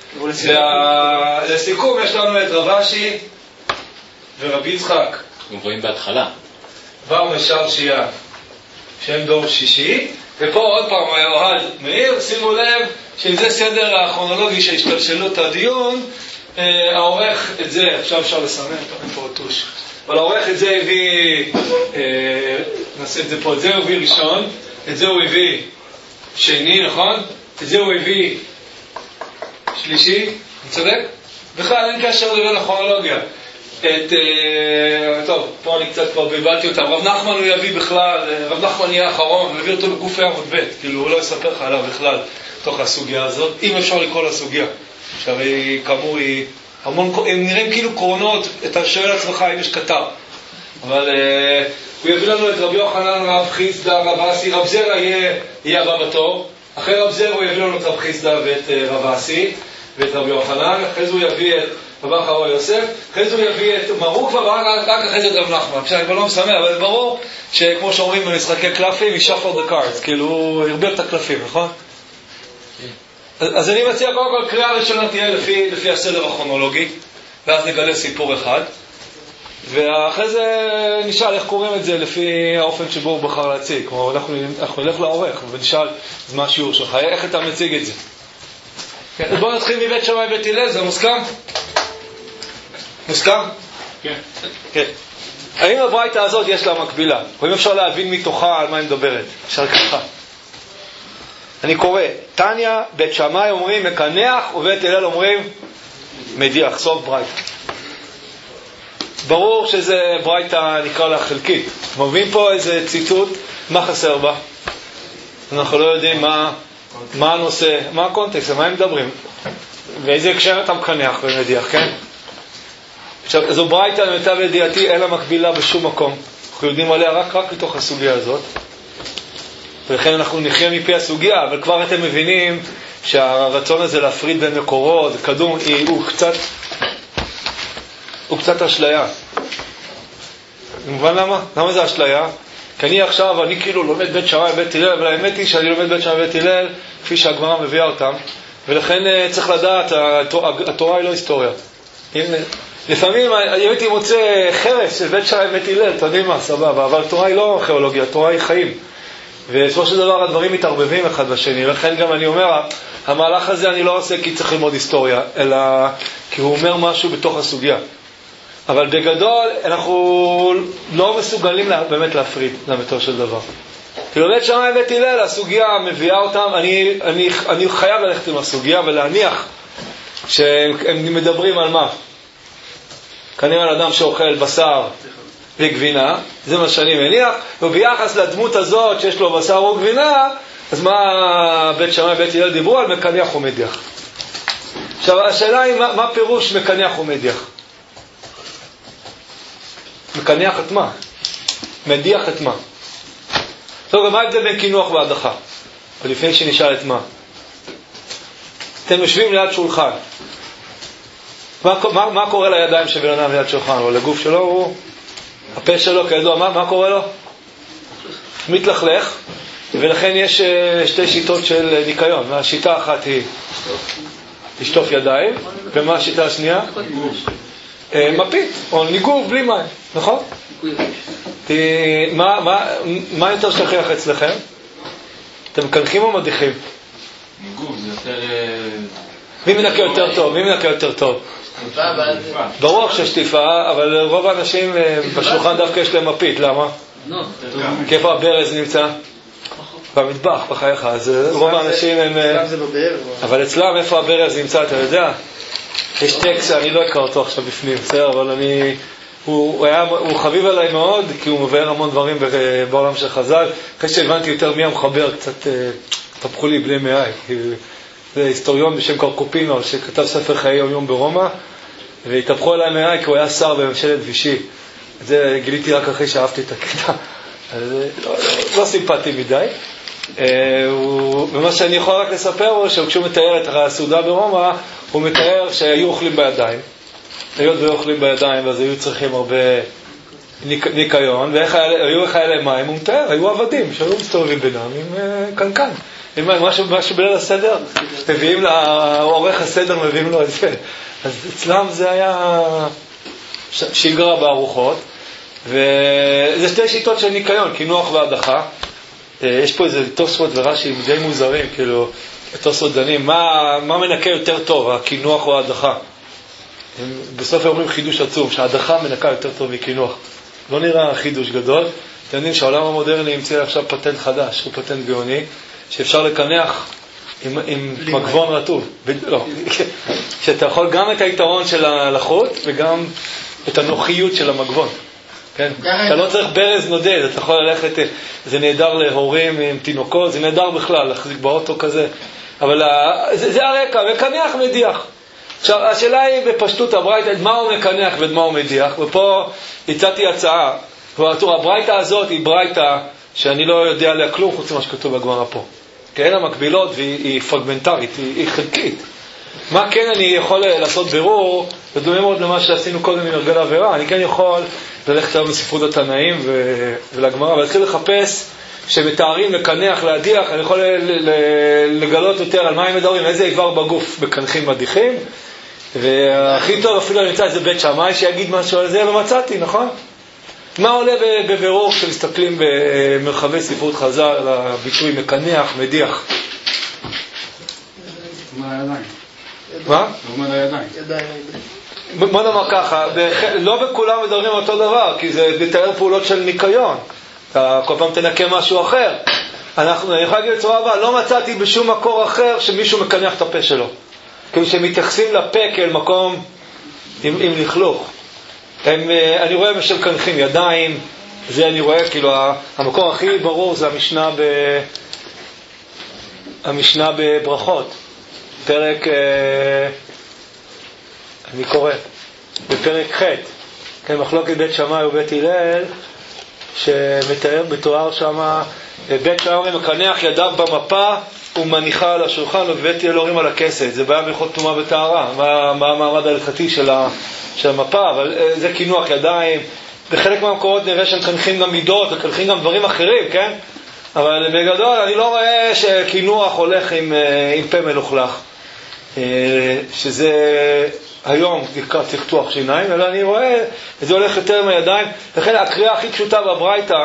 לסיכום יש לנו את רב אשי ורבי יצחק. מובאים בהתחלה. בר משאר שיעה, שהם דור שישי. ופה עוד פעם אוהד מאיר, שימו לב שזה סדר הכרונולוגי של השתלשלות הדיון. העורך את זה, עכשיו אפשר לסמן, אין פה אותוש, אבל העורך את זה הביא, נעשה את זה פה, את זה הוא הביא ראשון, את זה הוא הביא שני, נכון? את זה הוא הביא שלישי, אני צודק? בכלל אין קשר לבין הכרונולוגיה. את, טוב, פה אני קצת כבר ביבלתי אותם. רב נחמן הוא יביא בכלל, רב נחמן יהיה האחרון, הוא מביא אותו בגוף עמוד ב', כאילו הוא לא יספר לך עליו בכלל תוך הסוגיה הזאת, אם אפשר לקרוא לסוגיה, שהרי כאמור היא המון, הם נראים כאילו קרונות, אתה שואל עצמך אם יש קטר, אבל uh, הוא יביא לנו את רבי יוחנן, רב חיסדא, רב אסי, רב זרע יהיה, יהיה הבא בתור, אחרי רב זרע הוא יביא לנו את רב חיסדא ואת uh, רב אסי ואת רבי יוחנן, אחרי זה הוא יביא את רבח בר יוסף, אחרי זה הוא יביא את מר עוקווה, ורק אחרי זה את רב נחמן. עכשיו אני כבר לא מסמר, אבל ברור שכמו שאומרים במשחקי קלפים, he shuffled the cards, כאילו הוא הרביר את הקלפים, נכון? אז אני מציע קודם כל קריאה ראשונה תהיה לפי, לפי הסדר הכרונולוגי, ואז נגלה סיפור אחד. ואחרי זה נשאל איך קוראים את זה לפי האופן שבו הוא בחר להציג. כלומר, אנחנו, אנחנו נלך לעורך ונשאל, אז מה השיעור שלך? איך אתה מציג את זה? כן, בואו נתחיל מבית שמאי בית הלל, זה מוסכם? מוסכם? כן. כן. האם הברייתא הזאת יש לה מקבילה? או אם אפשר להבין מתוכה על מה היא מדברת? אפשר ככה. אני קורא, תניא, בית שמאי אומרים מקנח, ובית הלל אומרים מדיח, סוף ברייתא. ברור שזה ברייתא נקרא לה חלקית. מביאים פה איזה ציטוט, מה חסר בה? אנחנו לא יודעים מה, מה הנושא, מה הקונטקסט, מה הם מדברים. ואיזה הקשר אתה מקנח ומדיח, כן? עכשיו, זו ברייתא למיטב ידיעתי, אין לה מקבילה בשום מקום. אנחנו יודעים עליה רק, רק לתוך הסוגיה הזאת. ולכן אנחנו נחיה מפי הסוגיה, אבל כבר אתם מבינים שהרצון הזה להפריד בין מקורות, קדום, הוא קצת, הוא קצת אשליה. מובן למה? למה זה אשליה? כי אני עכשיו, אני כאילו לומד בית שמאי ובית הלל, אבל האמת היא שאני לומד בית שמאי ובית הלל, כפי שהגמרא מביאה אותם, ולכן צריך לדעת, התורה היא לא היסטוריה. לפעמים הייתי מוצא חרס של בית שמאי ובית הלל, אתה יודעים מה, סבבה, אבל התורה היא לא ארכיאולוגיה, התורה היא חיים. ובסופו של דבר הדברים מתערבבים אחד בשני, ולכן גם אני אומר, המהלך הזה אני לא עושה כי צריך ללמוד היסטוריה, אלא כי הוא אומר משהו בתוך הסוגיה. אבל בגדול אנחנו לא מסוגלים באמת להפריד לאמיתו של דבר. כאילו בית שמאי ובית הלל, הסוגיה מביאה אותם, אני, אני, אני חייב ללכת עם הסוגיה ולהניח שהם מדברים על מה? כנראה על אדם שאוכל בשר וגבינה, זה מה שאני מניח, וביחס לדמות הזאת שיש לו בשר וגבינה, אז מה בית שמאי ובית הלל דיברו על מקנח ומדיח. עכשיו השאלה היא מה, מה פירוש מקנח ומדיח? מקנח את מה? מדיח את מה? טוב, מה ההבדל בין קינוח והדחה? ולפני שנשאל את מה? אתם יושבים ליד שולחן. מה, מה, מה קורה לידיים של בן אדם ליד שולחן? או לגוף שלו? הוא, הפה שלו כידוע, מה, מה קורה לו? מתלכלך, ולכן יש שתי שיטות של ניקיון. השיטה האחת היא לשטוף ידיים, ומה השיטה השנייה? מפית, או ניגוב בלי מים, נכון? מה, מה, מה יותר שכיח אצלכם? אתם מקנחים או מדיחים? ניגוב זה יותר... מי מנקה יותר טוב? מי מנקה יותר טוב? ברור ששטיפה, אבל רוב האנשים בשולחן דווקא יש להם מפית, למה? כי איפה הברז נמצא? במטבח, בחייך, אז רוב האנשים הם... אבל אצלם איפה הברז נמצא, אתה יודע? יש טקסט, אני לא אקרא אותו עכשיו בפנים, בסדר, אבל אני... הוא, היה, הוא חביב עליי מאוד, כי הוא מבאר המון דברים בעולם של חז"ל. אחרי שהבנתי יותר מי המחבר, קצת תפחו לי בלי מאי. זה היסטוריון בשם קרקופינו, שכתב ספר חיי יום יום ברומא, והתהפכו עליי מאי כי הוא היה שר בממשלת וישי. את זה גיליתי רק אחרי שאהבתי את הקטע. אז לא, לא, לא סימפטי מדי. ומה שאני יכול רק לספר הוא שכשהוא מתאר את הסעודה ברומא, הוא מתאר שהיו אוכלים בידיים. היות והיו אוכלים בידיים, אז היו צריכים הרבה ניקיון, והיו איך היה להם מים, הוא מתאר, היו עבדים שהיו מסתובבים בינם עם קנקן. משהו, משהו בליל הסדר, מביאים לעורך הסדר, מביאים לו את זה. אז אצלם זה היה שגרה בארוחות, וזה שתי שיטות של ניקיון, קינוח והדחה. יש פה איזה תוספות ורש"י די מוזרים, כאילו, תוספות דנים, מה, מה מנקה יותר טוב, הקינוח או ההדחה? בסוף אומרים חידוש עצום, שההדחה מנקה יותר טוב מקינוח. לא נראה חידוש גדול. אתם יודעים שהעולם המודרני ימצא עכשיו פטנט חדש, הוא פטנט גאוני, שאפשר לקנח עם, עם מגבון רטוב. לא, שאתה יכול גם את היתרון של הלחות וגם את הנוחיות של המגבון. כן? אתה לא צריך ברז נודד, אתה יכול ללכת, זה נהדר להורים עם תינוקות, זה נהדר בכלל, להחזיק באוטו כזה. אבל זה, זה הרקע, מקנח מדיח. עכשיו, השאלה היא בפשטות הברייתא, מה הוא מקנח ומה הוא מדיח, ופה הצעתי הצעה. הברייתא הזאת היא ברייתא שאני לא יודע עליה כלום חוץ ממה שכתוב בגמרא פה. כי אין לה מקבילות והיא פרגמנטרית, היא, היא חלקית. מה כן אני יכול לעשות בירור, ודומה מאוד למה שעשינו קודם עם הרגל עבירה, אני כן יכול ללכת היום בספרות התנאים ו... ולגמרא, ולהתחיל לחפש שמתארים לקנח, להדיח, אני יכול לגלות יותר על מה הם מדברים, איזה איבר בגוף מקנחים מדיחים, והכי טוב אפילו נמצא איזה בית שמאי שיגיד משהו על זה, לא מצאתי, נכון? מה עולה בבירור כשמסתכלים במרחבי ספרות חז"ל על הביטוי מקנח, מדיח? מה הידיים? מה? מה הידיים? ידיים. בוא נאמר ככה, לא בכולם מדברים אותו דבר, כי זה לתאר פעולות של ניקיון. אתה כל פעם תנקה משהו אחר. אנחנו, אני יכול להגיד בצורה הבאה, לא מצאתי בשום מקור אחר שמישהו מקנח את הפה שלו. כאילו שמתייחסים לפה כאל מקום עם, עם לכלוך. הם, אני רואה משל קנחים ידיים, זה אני רואה, כאילו המקור הכי ברור זה המשנה ב... המשנה בברכות. פרק, אני קורא, בפרק ח', כן, מחלוקת בית שמאי ובית הלל, שמתאר בתואר שמה, בית שמאי מקנח ידיו במפה ומניחה על השולחן, ובית הלל הורים על הכסת. זה בעיה בהלכות טומאה וטהרה, מה, מה המעמד ההלכתי של, ה, של המפה, אבל זה קינוח ידיים. בחלק מהמקורות נראה שהם קנחים גם מידות וקנחים גם דברים אחרים, כן? אבל בגדול אני לא רואה שקינוח הולך עם, עם פה מלוכלך, שזה היום נקרא צחצוח שיניים, אלא אני רואה זה הולך יותר מהידיים. לכן הקריאה הכי פשוטה בברייתא,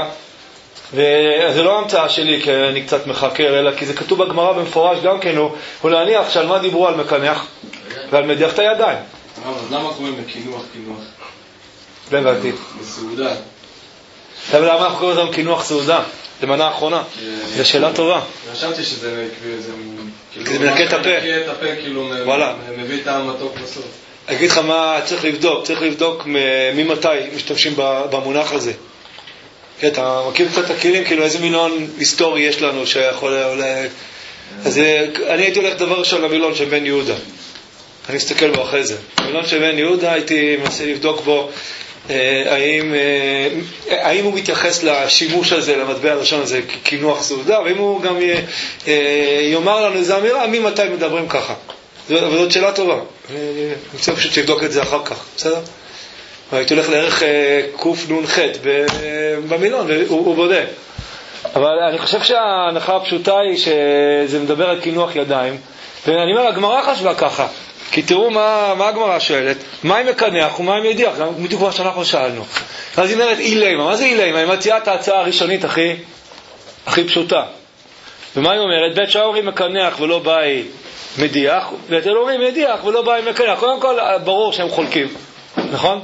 וזה לא המצאה שלי כי אני קצת מחקר, אלא כי זה כתוב בגמרא במפורש גם כן, הוא, הוא להניח שעל מה דיברו על מקנח ועל מדיח את הידיים. אז למה קוראים לקינוח קינוח? לא הבנתי. בסעודה. אבל למה אנחנו קוראים לזה קינוח סעודה? זה מנה האחרונה. זו שאלה טובה. חשבתי שזה זה מנקה את הפה. מנקה את הפה, כאילו מביא טעם מתוק בסוף. אני אגיד לך מה צריך לבדוק. צריך לבדוק ממתי משתמשים במונח הזה. אתה מכיר קצת את הכלים, כאילו איזה מילון היסטורי יש לנו שיכול עולה... אז אני הייתי הולך דבר ראשון למילון של בן יהודה. אני אסתכל בו אחרי זה. המילון של בן יהודה הייתי מנסה לבדוק בו האם, האם הוא מתייחס לשימוש הזה, למטבע הראשון הזה, כקינוח סעודה, ואם הוא גם יאמר לנו איזו אמירה, ממתי מדברים ככה. אבל זאת שאלה טובה. אני רוצה פשוט לבדוק את זה אחר כך, בסדר? הייתי הולך לערך קוף נון חט במילון, והוא בודק. אבל אני חושב שההנחה הפשוטה היא שזה מדבר על קינוח ידיים, ואני אומר, הגמרא חשבה ככה. כי תראו מה, מה הגמרא שואלת, מה היא מקנח ומה היא מדיח, בדיוק מה שאנחנו שאלנו. אז היא אומרת אילמה, מה זה אילמה? היא מציעה את ההצעה הראשונית הכי, הכי פשוטה. ומה היא אומרת? בית שמאי מקנח ולא באי מדיח, בית הלל אומרים מדיח ולא באי מקנח. קודם כל ברור שהם חולקים, נכון?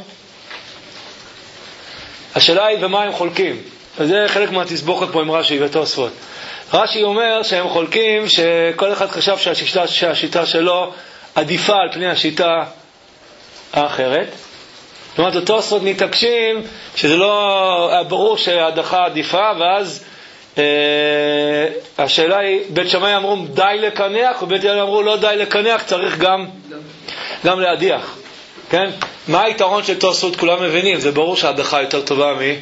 השאלה היא במה הם חולקים. וזה חלק מהתסבוכת פה עם רש"י ותוספות. רש"י אומר שהם חולקים שכל אחד חשב שהשיטה, שהשיטה שלו עדיפה על פני השיטה האחרת. זאת אומרת, התוספות מתעקשים שזה לא ברור שההדחה עדיפה, ואז אה, השאלה היא, בית שמאי אמרו די לקנח, ובית הלל אמרו לא די לקנח, צריך גם, גם להדיח. כן? מה היתרון של תוספות? כולם מבינים, זה ברור שההדחה יותר טובה מי?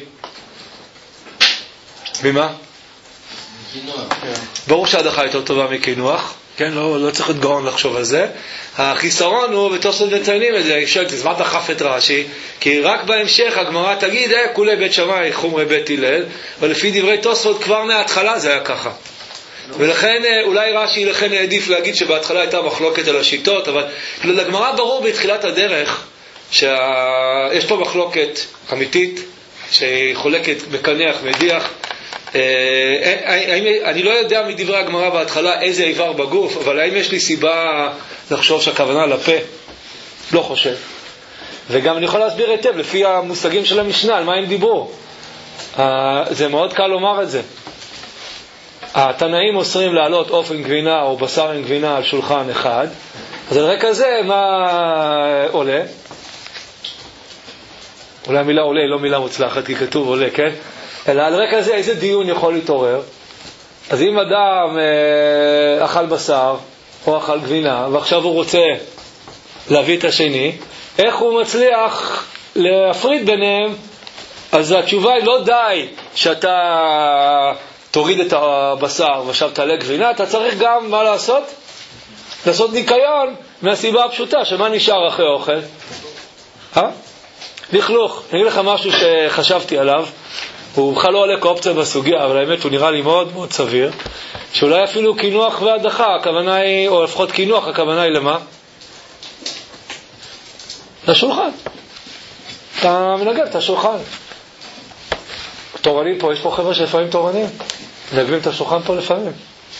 ממה? קינוח. ברור שההדחה יותר טובה מקינוח. כן, לא, לא צריך להיות גאון לחשוב על זה. החיסרון הוא, בתוספות מציינים את זה, שואלת, אז מה דחף את רש"י? כי רק בהמשך הגמרא תגיד, אה, כולי בית שמאי, חומרי בית הלל, אבל לפי דברי תוספות כבר מההתחלה זה היה ככה. ולכן אולי רש"י לכן העדיף להגיד שבהתחלה הייתה מחלוקת על השיטות, אבל לגמרא ברור בתחילת הדרך שיש פה מחלוקת אמיתית, שהיא חולקת מקנח, מדיח. אני לא יודע מדברי הגמרא בהתחלה איזה איבר בגוף, אבל האם יש לי סיבה לחשוב שהכוונה לפה? לא חושב. וגם אני יכול להסביר היטב לפי המושגים של המשנה על מה הם דיברו. זה מאוד קל לומר את זה. התנאים אוסרים לעלות עוף עם גבינה או בשר עם גבינה על שולחן אחד, אז על רקע זה מה עולה? אולי המילה עולה לא מילה מוצלחת כי כתוב עולה, כן? אלא על רקע זה איזה דיון יכול להתעורר. אז אם אדם אה, אכל בשר או אכל גבינה ועכשיו הוא רוצה להביא את השני, איך הוא מצליח להפריד ביניהם? אז התשובה היא לא די שאתה תוריד את הבשר ועכשיו תעלה גבינה, אתה צריך גם מה לעשות? לעשות ניקיון מהסיבה הפשוטה, שמה נשאר אחרי אוכל? אה? לכלוך. אני אגיד לך משהו שחשבתי עליו, הוא בכלל לא עולה כאופציה בסוגיה, אבל האמת הוא נראה לי מאוד מאוד סביר, שאולי אפילו קינוח והדחה, הכוונה היא, או לפחות קינוח, הכוונה היא למה? לשולחן. אתה מנגב את השולחן. תורנים פה, יש פה חבר'ה שלפעמים תורנים. מנגבים את השולחן פה לפעמים.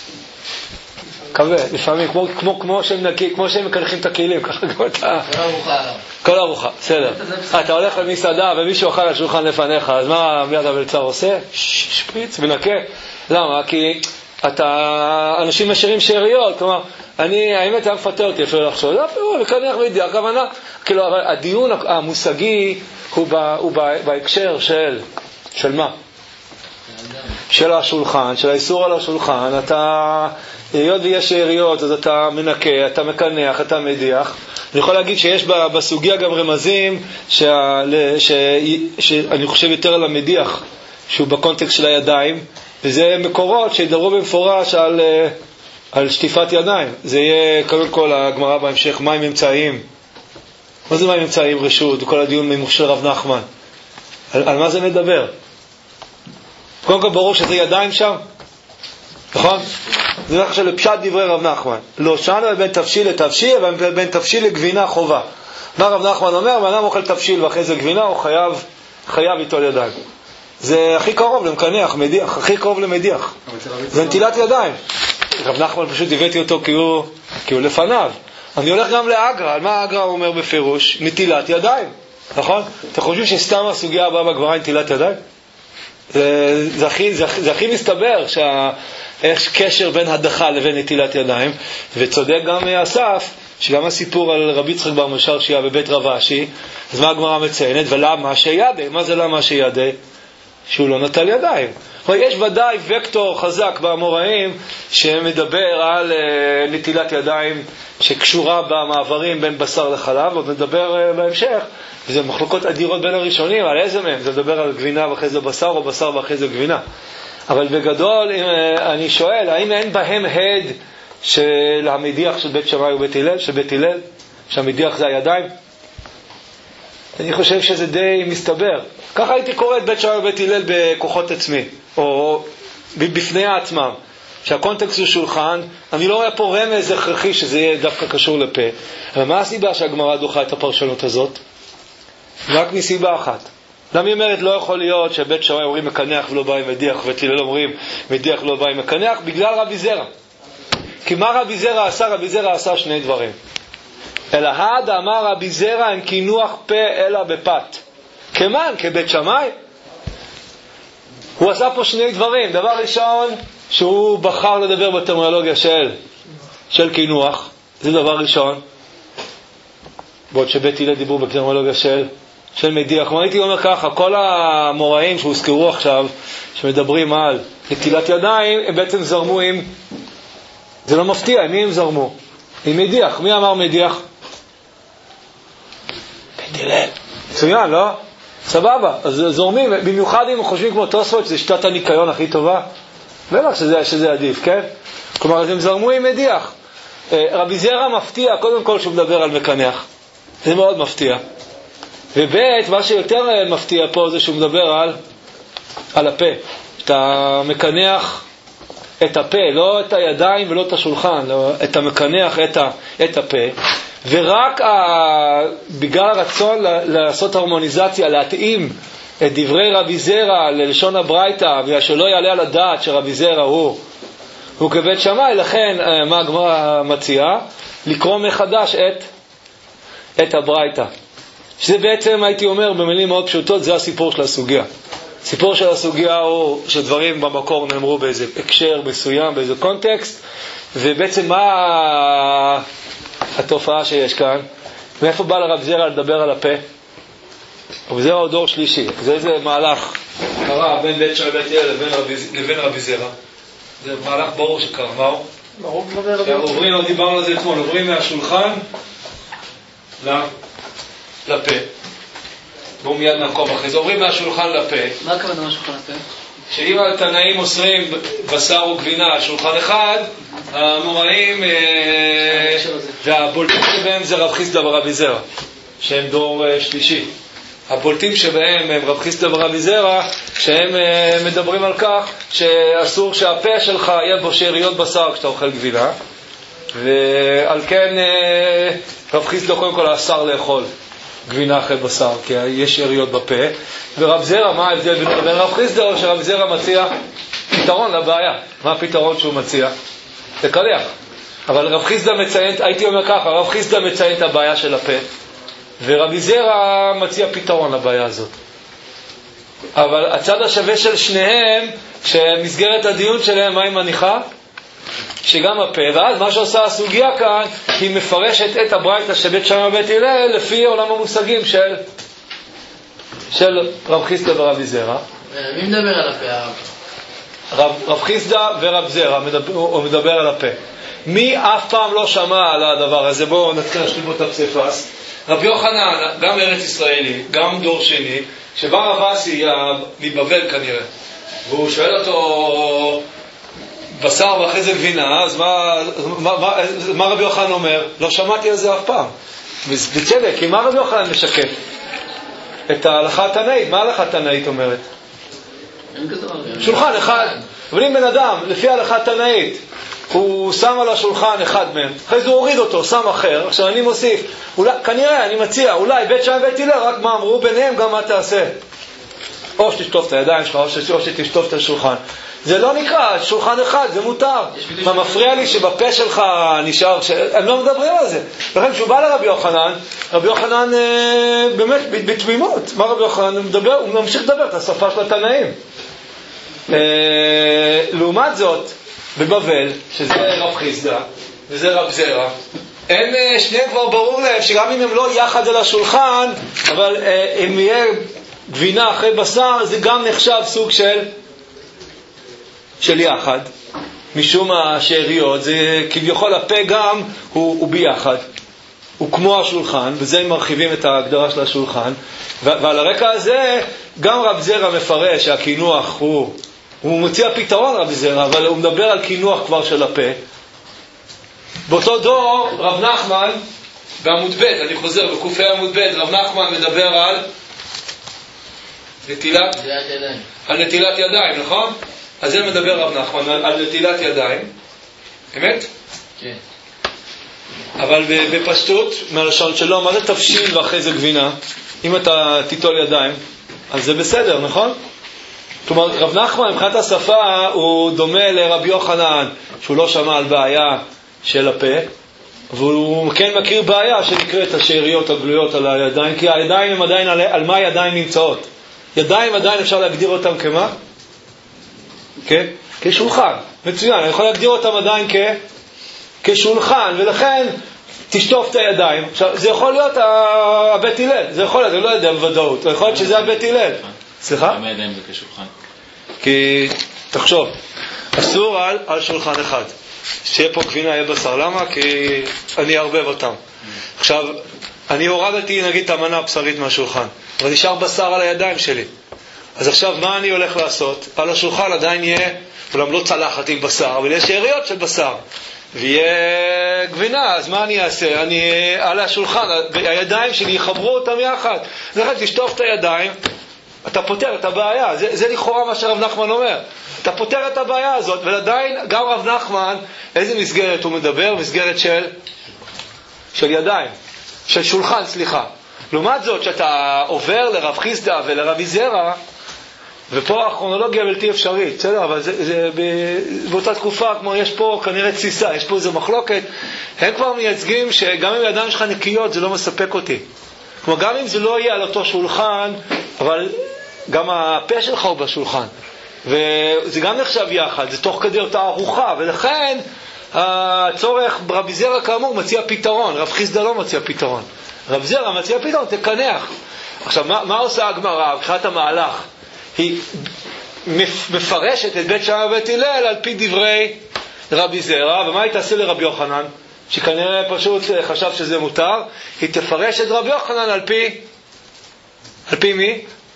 קווה, לפעמים, כמו, כמו, כמו שהם נקי, כמו שהם מקנחים את הכלים, ככה גם אתה... כל ארוחה. כל ארוחה, בסדר. אתה הולך למסעדה ומישהו אכל על השולחן לפניך, אז מה מיד המלצר עושה? שפיץ, מנקה. למה? כי אתה, אנשים משאירים שאריות, כלומר, אני, האמת היה מפתה אותי אפילו לחשוב, לא, הוא מקנח וידיע, הכוונה, כאילו, אבל הדיון המושגי הוא, ב, הוא ב, בהקשר של, של מה? של השולחן, של האיסור על השולחן, אתה, היות ויש שאריות, אז אתה מנקה, אתה מקנח, אתה מדיח. אני יכול להגיד שיש בסוגיה גם רמזים, שה, ש, שאני חושב יותר על המדיח, שהוא בקונטקסט של הידיים, וזה מקורות שידברו במפורש על, על שטיפת ידיים. זה יהיה קודם כל הגמרא בהמשך, מים אמצעיים. מה זה מים אמצעיים רשות? כל הדיון ממוך של רב נחמן. על, על מה זה מדבר? קודם כל ברור שזה ידיים שם, נכון? זה לך של פשט דברי רב נחמן. לא שנה בין תבשיל לתבשיל, אבל בין תבשיל לגבינה חובה. מה רב נחמן אומר? ואדם אוכל תבשיל ואחרי זה גבינה, הוא חייב, חייב איתו ידיים. זה הכי קרוב למקנח, מדיח, הכי קרוב למדיח. זה נטילת ידיים. רב נחמן פשוט הבאתי אותו כי הוא, כי הוא לפניו. אני הולך גם לאגרא. על מה אגרא אומר בפירוש? נטילת ידיים. נכון? אתם חושבים שסתם הסוגיה הבאה בגמרא נטילת ידיים? זה, זה, הכי, זה, זה הכי מסתבר שיש קשר בין הדחה לבין נטילת ידיים. וצודק גם אסף, שגם הסיפור על רבי יצחק בר משה שהיה בבית רב אשי, אז מה הגמרא מציינת? ולמה שידי? מה זה למה שידי? שהוא לא נטל ידיים. יש ודאי וקטור חזק באמוראים שמדבר על uh, נטילת ידיים שקשורה במעברים בין בשר לחלב, עוד נדבר uh, בהמשך, וזה מחלוקות אדירות בין הראשונים, על איזה מהם? זה מדבר על גבינה ואחרי זה בשר או בשר ואחרי זה גבינה. אבל בגדול אם, uh, אני שואל, האם אין בהם הד של המדיח של בית שמאי ובית הלל, של בית הלל, שהמדיח זה הידיים? אני חושב שזה די מסתבר. ככה הייתי קורא את בית שמאי ובית הלל בכוחות עצמי, או בפני עצמם, שהקונטקסט הוא שולחן. אני לא רואה פה רמז הכרחי שזה יהיה דווקא קשור לפה. אבל מה הסיבה שהגמרא דוחה את הפרשנות הזאת? רק מסיבה אחת. למה היא אומרת לא יכול להיות שבית שמאי אומרים מקנח ולא בא עם מדיח, ובית הלל אומרים מדיח ולא בא עם מקנח? בגלל רבי זרע. כי מה רבי זרע עשה? רבי זרע עשה שני דברים. אלא הד אמר רבי זרע אין כינוח פה אלא בפת. כמן, כבית שמאי. הוא עשה פה שני דברים. דבר ראשון, שהוא בחר לדבר בטרמינולוגיה של, של כינוח. זה דבר ראשון. בעוד שבית הלל דיברו בטרמינולוגיה של, של מדיח. כמו הייתי אומר ככה, כל המוראים שהוזכרו עכשיו, שמדברים על נטילת ידיים, הם בעצם זרמו עם, זה לא מפתיע, מי הם זרמו? עם מדיח. מי אמר מדיח? בית הלל. מצוין, לא? סבבה. אז זורמים, במיוחד אם חושבים כמו תוספות, שזה שיטת הניקיון הכי טובה. בטח שזה, שזה עדיף, כן? כלומר, אז הם זרמו עם מדיח. רבי זרע מפתיע, קודם כל שהוא מדבר על מקנח. זה מאוד מפתיע. ובית, מה שיותר מפתיע פה זה שהוא מדבר על, על הפה. שאתה מקנח את הפה, לא את הידיים ולא את השולחן, לא, את המקנח, את, ה, את הפה. ורק ה... בגלל הרצון לעשות הרמוניזציה, להתאים את דברי רבי זרע ללשון הברייתא, ושלא יעלה על הדעת שרבי זרע הוא, הוא כבית שמאי, לכן מה הגמרא מציעה? לקרוא מחדש את, את הברייתא. שזה בעצם, הייתי אומר, במילים מאוד פשוטות, זה הסיפור של הסוגיה. הסיפור של הסוגיה הוא שדברים במקור נאמרו באיזה הקשר מסוים, באיזה קונטקסט, ובעצם מה התופעה שיש כאן? מאיפה בא לרב זרע לדבר על הפה? רב זרע הוא דור שלישי. זה איזה מהלך קרה בין בית שמאי בית הלל לבין, לבין רבי זרע. זה מהלך ברור שקרה. מהו? ברור כבר עוברים, לא דיברנו על זה אתמול, עוברים מהשולחן לפה. בואו מיד נעקוב אחרי זה. עוברים מהשולחן לפה. מה הכוונה מהשולחן לפה? שאם התנאים אוסרים בשר וגבינה על שולחן אחד, המוראים והבולטים שבהם זה רב חיסדא ורבי זרע, שהם דור שלישי. הבולטים שבהם הם רב חיסדא ורבי זרע, שהם מדברים על כך שאסור שהפה שלך יהיה בו שאריות בשר כשאתה אוכל גבינה, ועל כן רב חיסדא קודם כל אסר לאכול גבינה אחרי בשר, כי יש יריות בפה. ורב זרע, מה ההבדל בין רב חיסדא, או שרב זרע מציע פתרון לבעיה? מה הפתרון שהוא מציע? לקלח. אבל רב חיסדא מציין, הייתי אומר ככה, רב חיסדא מציין את הבעיה של הפה, ורבי זרע מציע פתרון לבעיה הזאת. אבל הצד השווה של שניהם, שמסגרת הדיון שלהם, מה היא מניחה? שגם הפה, ואז מה שעושה הסוגיה כאן, היא מפרשת את הברייתא שבית שמאי ובית הלל לפי עולם המושגים של של רב חיסדא ורבי זרע. מי מדבר על הפה? רב, רב חיסדא ורב זרע, מדבר, הוא מדבר על הפה. מי אף פעם לא שמע על הדבר הזה? בואו נתחיל להשלים את הפסיפס. רבי יוחנן, גם ארץ ישראלי, גם דור שני, שבא רב אסי מבבל כנראה, והוא שואל אותו בשר ואחרי זה גבינה, אז מה, מה, מה, מה רבי יוחנן אומר? לא שמעתי על זה אף פעם. בצדק, כי מה רבי יוחנן משקף? את ההלכה התנאית. מה ההלכה התנאית אומרת? שולחן אחד. אבל אם בן אדם, לפי ההלכה התנאית, הוא שם על השולחן אחד מהם, אחרי זה הוא הוריד אותו, שם אחר. עכשיו אני מוסיף, אולי, כנראה, אני מציע, אולי בית שמאי ובית הלל, רק מה אמרו ביניהם, גם מה תעשה. או שתשטוף את הידיים שלך, או שתשטוף את השולחן. זה לא נקרא, שולחן אחד, זה מותר. מה מפריע לי שבפה שלך נשאר, הם לא מדברים על זה. לכן כשהוא בא לרבי יוחנן, רבי יוחנן אה, באמת בתמימות. מה רבי יוחנן? הוא מדבר, הוא ממשיך לדבר את השפה של התנאים. אה, לעומת זאת, בבבל, שזה רב חיסדא, וזה רב זרע, הם שניהם כבר ברור להם שגם אם הם לא יחד על השולחן, אבל אה, אם יהיה גבינה אחרי בשר, זה גם נחשב סוג של של יחד, משום השאריות, זה כביכול הפה גם הוא, הוא ביחד, הוא כמו השולחן, וזה הם מרחיבים את ההגדרה של השולחן, ו- ועל הרקע הזה גם רב זרע מפרש שהכינוח הוא, הוא מציע פתרון רב זרע, אבל הוא מדבר על כינוח כבר של הפה. באותו דור רב נחמן בעמוד ב', אני חוזר בקופי עמוד ב', רב נחמן מדבר על נטילת ידיים, על נטילת ידיים, נכון? אז זה מדבר רב נחמן על, על נטילת ידיים, אמת? כן. אבל בפשטות, מהלשון שלו, מה זה תבשיל ואחרי זה גבינה? אם אתה תיטול ידיים, אז זה בסדר, נכון? כלומר, רב נחמן, מבחינת השפה, הוא דומה לרבי יוחנן, שהוא לא שמע על בעיה של הפה, והוא כן מכיר בעיה שנקראת השאריות הגלויות על הידיים, כי הידיים הם עדיין, על, על מה הידיים נמצאות? ידיים עדיין אפשר להגדיר אותם כמה? כן? כשולחן. מצוין, אני יכול להגדיר אותם עדיין כ... כשולחן, ולכן תשטוף את הידיים. עכשיו, זה יכול להיות הבית הלל, זה יכול להיות, אני לא יודע בוודאות, זה יכול להיות שזה הבית הלל. סליחה? למה הידיים זה כשולחן? כי, תחשוב, אסור על, על שולחן אחד. שיהיה פה גבינה, יהיה בשר. למה? כי אני אערבב אותם. עכשיו, אני הורדתי, נגיד, את המנה הבשרית מהשולחן, אבל נשאר בשר על הידיים שלי. אז עכשיו מה אני הולך לעשות? על השולחן עדיין יהיה, אולם לא צלחת עם בשר, אבל יש שאריות של בשר. ויהיה גבינה, אז מה אני אעשה? אני על השולחן, הידיים שלי יחברו אותם יחד. לכן תשטוף את הידיים, אתה פותר את הבעיה. זה, זה לכאורה מה שרב נחמן אומר. אתה פותר את הבעיה הזאת, ועדיין גם רב נחמן, איזה מסגרת הוא מדבר? מסגרת של, של ידיים, של שולחן, סליחה. לעומת זאת, שאתה עובר לרב חיסדא ולרבי זרע, ופה הכרונולוגיה בלתי אפשרית, בסדר? אבל זה, זה באותה תקופה, כמו יש פה כנראה תסיסה, יש פה איזו מחלוקת, הם כבר מייצגים שגם אם הידיים שלך נקיות, זה לא מספק אותי. כלומר, גם אם זה לא יהיה על אותו שולחן, אבל גם הפה שלך הוא בשולחן. וזה גם נחשב יחד, זה תוך כדי אותה ארוחה, ולכן הצורך, רבי זרע כאמור מציע פתרון, רב חיסדא לא מציע פתרון. רב זרע מציע פתרון, תקנח. עכשיו, מה, מה עושה הגמרא? מבחינת המהלך, היא מפרשת את בית שמאי ובית הלל על פי דברי רבי זרע, ומה היא תעשה לרבי יוחנן? שכנראה פשוט חשב שזה מותר, היא תפרש את רבי יוחנן על פי, על פי מי?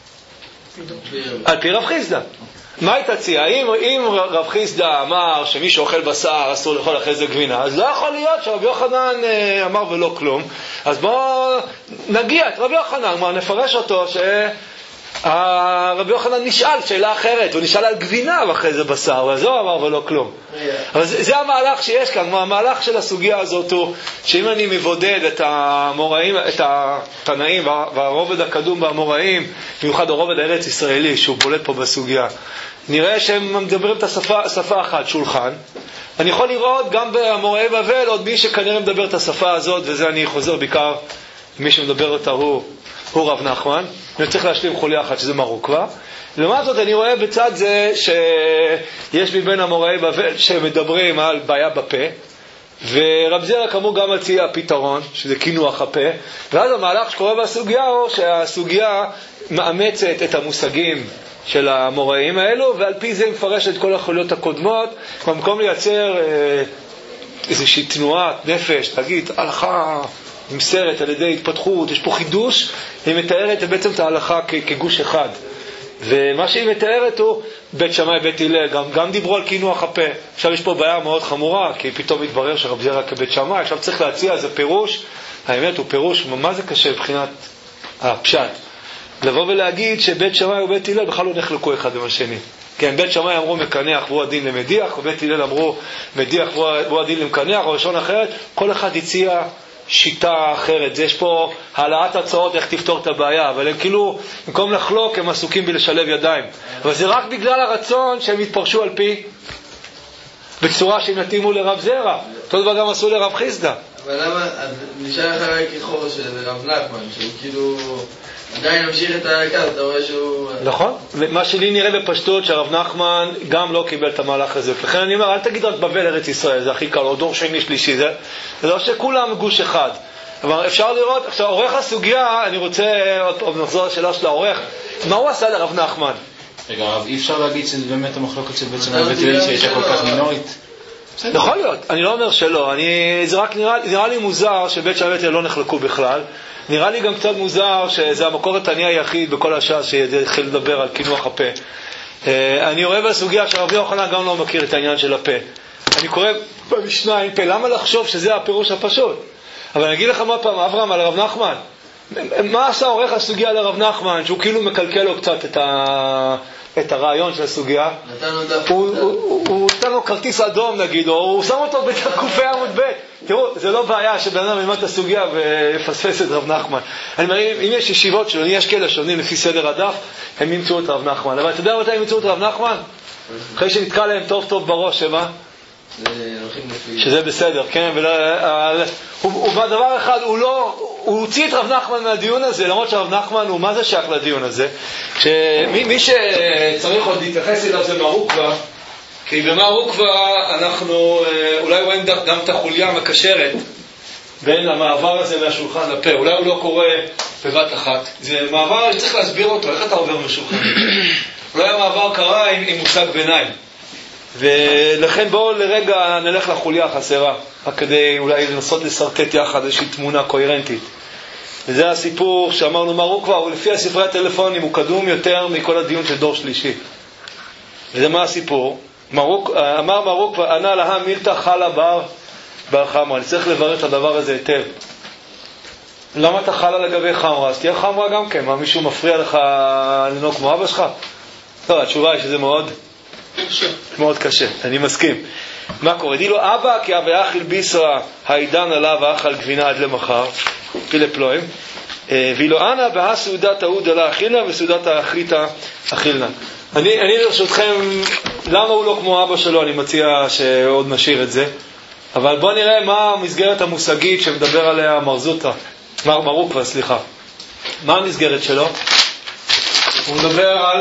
על פי רב חיסדא. מה היא תציע? אם, אם רב חיסדא אמר שמי שאוכל בשר אסור לאכול אחרי זה גבינה, אז לא יכול להיות שרבי יוחנן אמר ולא כלום. אז בואו נגיע את רבי יוחנן, נפרש אותו ש... הרבי יוחנן נשאל שאלה אחרת, הוא נשאל על גבינה ואחרי זה בשר, ואז לא אמר ולא כלום. אבל זה, זה המהלך שיש כאן, המהלך של הסוגיה הזאת הוא שאם אני מבודד את המוראים, את התנאים והרובד הקדום והמוראים, במיוחד הרובד הארץ ישראלי שהוא בולט פה בסוגיה, נראה שהם מדברים את השפה, השפה אחת, שולחן. אני יכול לראות גם במוראי בבל עוד מי שכנראה מדבר את השפה הזאת, וזה אני חוזר בעיקר, מי שמדבר אותה הוא, הוא רב נחמן. אני צריך להשלים חוליה אחת שזה מרוקווה. לעומת זאת אני רואה בצד זה שיש מבין המוראי בבל שמדברים על בעיה בפה, ורב זרע כמו גם מציע פתרון, שזה כינוח הפה, ואז המהלך שקורה בסוגיה הוא שהסוגיה מאמצת את המושגים של המוראים האלו, ועל פי זה מפרש את כל החוליות הקודמות, במקום לייצר אה, איזושהי תנועת נפש, תגיד, הלכה נמסרת על ידי התפתחות, יש פה חידוש, היא מתארת בעצם את ההלכה כ- כגוש אחד. ומה שהיא מתארת הוא בית שמאי בית הלל, גם, גם דיברו על כינוח הפה. עכשיו יש פה בעיה מאוד חמורה, כי פתאום מתברר שרב זרע כבית שמאי, עכשיו צריך להציע איזה פירוש, האמת הוא פירוש, מה זה קשה מבחינת הפשט? לבוא ולהגיד שבית שמאי ובית הלל בכלל לא נחלקו אחד עם השני. כן, בית שמאי אמרו מקנח והוא הדין למדיח, ובית הלל אמרו מדיח והוא הדין למקנח, או ראשון אחרת, כל אחד הציע שיטה אחרת. יש פה העלאת הצעות איך תפתור את הבעיה, אבל הם כאילו, במקום לחלוק, הם עסוקים בלשלב ידיים. אבל זה רק בגלל הרצון שהם התפרשו על פי, בצורה שהם נתימו לרב זרע. אותו דבר גם עשו לרב חיסדא. אבל למה, נשאר לך רק כחור של רב נחמן, שהוא כאילו עדיין ממשיך את הקו, אתה רואה שהוא... נכון, ומה שלי נראה בפשטות שהרב נחמן גם לא קיבל את המהלך הזה, לכן אני אומר, אל תגיד רק בבל ארץ ישראל, זה הכי קל, או דור שני שלישי, זה, זה לא שכולם גוש אחד, אבל אפשר לראות, עכשיו עורך הסוגיה, אני רוצה עוד פעם נחזור לשאלה של העורך, מה הוא עשה לרב נחמן? רגע, הרב, אי אפשר להגיד שזה באמת המחלוקת של בית שמאי ובית הלל שהייתה כל כך מינורית? יכול להיות, אני לא אומר שלא, אני, זה רק נראה, נראה לי מוזר שבית שמאי ובית הלל לא נחלקו בכלל, נראה לי גם קצת מוזר שזה המקור התניא היחיד בכל השעה שהתחיל לדבר על כינוח הפה. אני רואה בסוגיה שהרב יוחנן גם לא מכיר את העניין של הפה. אני קורא במשנה עם פה, למה לחשוב שזה הפירוש הפשוט? אבל אני אגיד לך מה פעם, אברהם על הרב נחמן. מה עשה עורך הסוגיה לרב נחמן, שהוא כאילו מקלקל לו קצת את ה... את הרעיון של הסוגיה? הוא נתן לו כרטיס אדום נגיד, או הוא שם אותו בקופי עמוד ב'. תראו, זה לא בעיה שבן אדם ילמד את הסוגיה ויפספס את רב נחמן. אני אומר, אם יש ישיבות שלו, יש כאלה שעונים לפי סדר הדף, הם ימצאו את רב נחמן. אבל אתה יודע מתי הם ימצאו את רב נחמן? אחרי שנתקע להם טוב טוב בראש, שמה? שזה בסדר, כן? ובדבר אחד, הוא לא, הוא הוציא את רב נחמן מהדיון הזה, למרות שרב נחמן הוא מה זה שייך לדיון הזה? מי שצריך עוד להתייחס אליו זה מרוקווה, כי במרוקווה אנחנו אולי רואים גם את החוליה המקשרת בין המעבר הזה מהשולחן לפה. אולי הוא לא קורה בבת אחת. זה מעבר שצריך להסביר אותו, איך אתה עובר משולחן? אולי המעבר קרה עם, עם מושג ביניים. ולכן בואו לרגע נלך לחוליה החסרה, רק כדי אולי לנסות לסרטט יחד איזושהי תמונה קוהרנטית. וזה הסיפור שאמרנו מרוקווה, הוא לפי הספרי הטלפונים הוא קדום יותר מכל הדיון של דור שלישי. וזה מה הסיפור? מרוק, אמר מרוקווה, ענה לה מילתא חלה בר בר חמרה. אני צריך לברר את הדבר הזה היטב. למה אתה חלה לגבי חמרה? אז תהיה חמרה גם כן. מה, מישהו מפריע לך לנהוג כמו אבא שלך? לא, התשובה היא שזה מאוד מאוד קשה, אני מסכים. מה קורה? די לו אבא כי אבא אכל ביסרה העידן עליו ואכל גבינה עד למחר פילה פלואים, ואילו אנה בה סעודת העוד עלה אכילנה וסעודת האחריתה אכילנה. אני, אני לרשותכם, למה הוא לא כמו אבא שלו? אני מציע שעוד נשאיר את זה, אבל בוא נראה מה המסגרת המושגית שמדבר עליה מרזוטה, מר מרוקווה, סליחה. מה המסגרת שלו? הוא מדבר על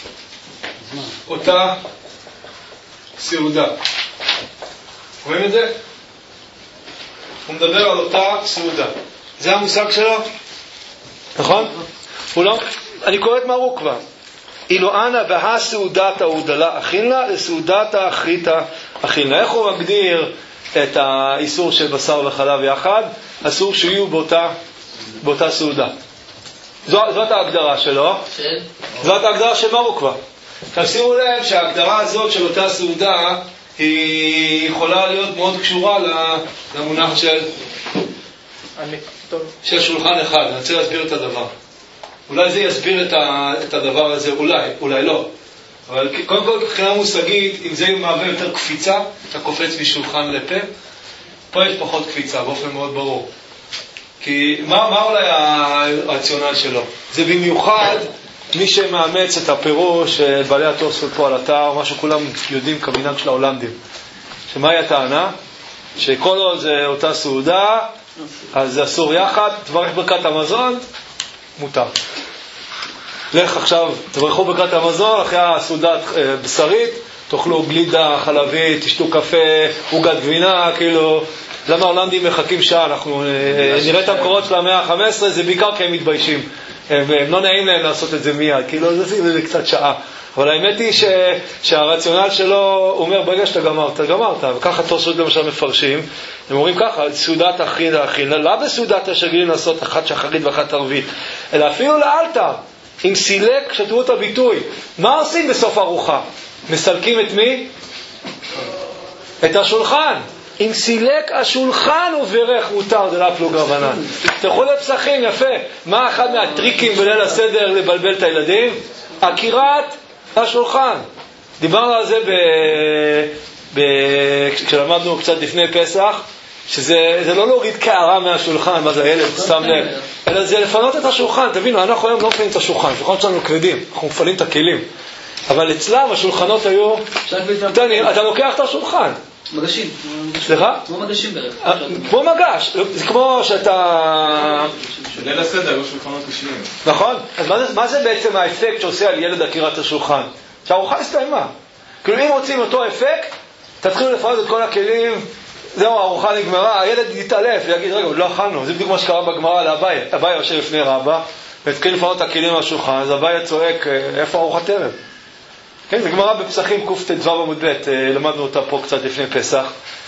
אותה סעודה. רואים את זה? הוא מדבר על אותה סעודה. זה המושג שלו? נכון? הוא לא... אני קורא את מרוקווה. אילו אנה בה סעודת העודלה אכילנה לסעודת האחריתה אכילנה. איך הוא מגדיר את האיסור של בשר וחלב יחד? אסור שיהיו באותה, באותה סעודה. זו, זאת ההגדרה שלו. זאת ההגדרה של מרוקווה. תשימו לב שההגדרה הזאת של אותה סעודה היא יכולה להיות מאוד קשורה למונח של של שולחן אחד. אני רוצה להסביר את הדבר. אולי זה יסביר את, ה, את הדבר הזה, אולי, אולי לא. אבל קודם כל, מבחינה מושגית, אם זה מהווה יותר קפיצה, אתה קופץ משולחן לפה, פה יש פחות קפיצה, באופן מאוד ברור. כי מה, מה אולי הרציונל שלו? זה במיוחד מי שמאמץ את הפירוש של בעלי התוספות פה על אתר, מה שכולם יודעים כמנהג של ההולנדים. שמהי הטענה? שכל עוד זה אותה סעודה, אז זה אסור יחד, תברך ברכת המזון, מותר. לך עכשיו, תברכו ברכת המזון, אחרי הסעודת בשרית, תאכלו גלידה חלבית, תשתו קפה, עוגת גבינה, כאילו, למה ההולנדים מחכים שעה? אנחנו נראה את המקורות של המאה ה-חמש עשרה, זה בעיקר כי הם מתביישים. הם, הם לא נעים להם לעשות את זה מיד, כאילו זה, זה קצת שעה. אבל האמת היא ש, שהרציונל שלו אומר, ברגע שאתה גמרת, גמרת. וככה תוספות למשל מפרשים, הם אומרים ככה, סעודת אחיד האכיל, לא בסעודת השגרין לעשות אחת שחרית ואחת ערבית, אלא אפילו לאלתר, עם סילק, שתראו את הביטוי. מה עושים בסוף ארוחה? מסלקים את מי? את השולחן. אם סילק השולחן וברך מותר, זה לא פלוג רבנן. תלכו לפסחים, יפה. מה אחד מהטריקים בליל הסדר לבלבל את הילדים? עקירת השולחן. דיברנו על זה ב... ב... כשלמדנו קצת לפני פסח, שזה זה לא להוריד קערה מהשולחן, מה זה הילד, שם לב, אלא זה לפנות את השולחן. תבינו, אנחנו היום לא מפנים את השולחן, השולחן שלנו כבדים, אנחנו מפנים את הכלים. אבל אצלם השולחנות היו... תני, אתה לוקח את השולחן. מגשים. סליחה? כמו מגשים בערך. כמו מגש. זה כמו שאתה... ליל הסדר היו שולחנות קשיים. נכון? אז מה זה, מה זה בעצם האפקט שעושה על ילד עקירת השולחן? שהארוחה הסתיימה. כאילו אם רוצים אותו אפקט, תתחילו לפרט את כל הכלים, זהו, הארוחה נגמרה, הילד יתעלף ויגיד, רגע, עוד לא אכלנו. זה בדיוק מה שקרה בגמרא לאביי. אביי יושב לפני רבא, והתחיל לפנות את הכלים מהשולחן, אז אביי צועק, איפה ארוחת ערב? כן, זה גמרא בפסחים קט"ו עמוד ב', למדנו אותה פה קצת לפני פסח.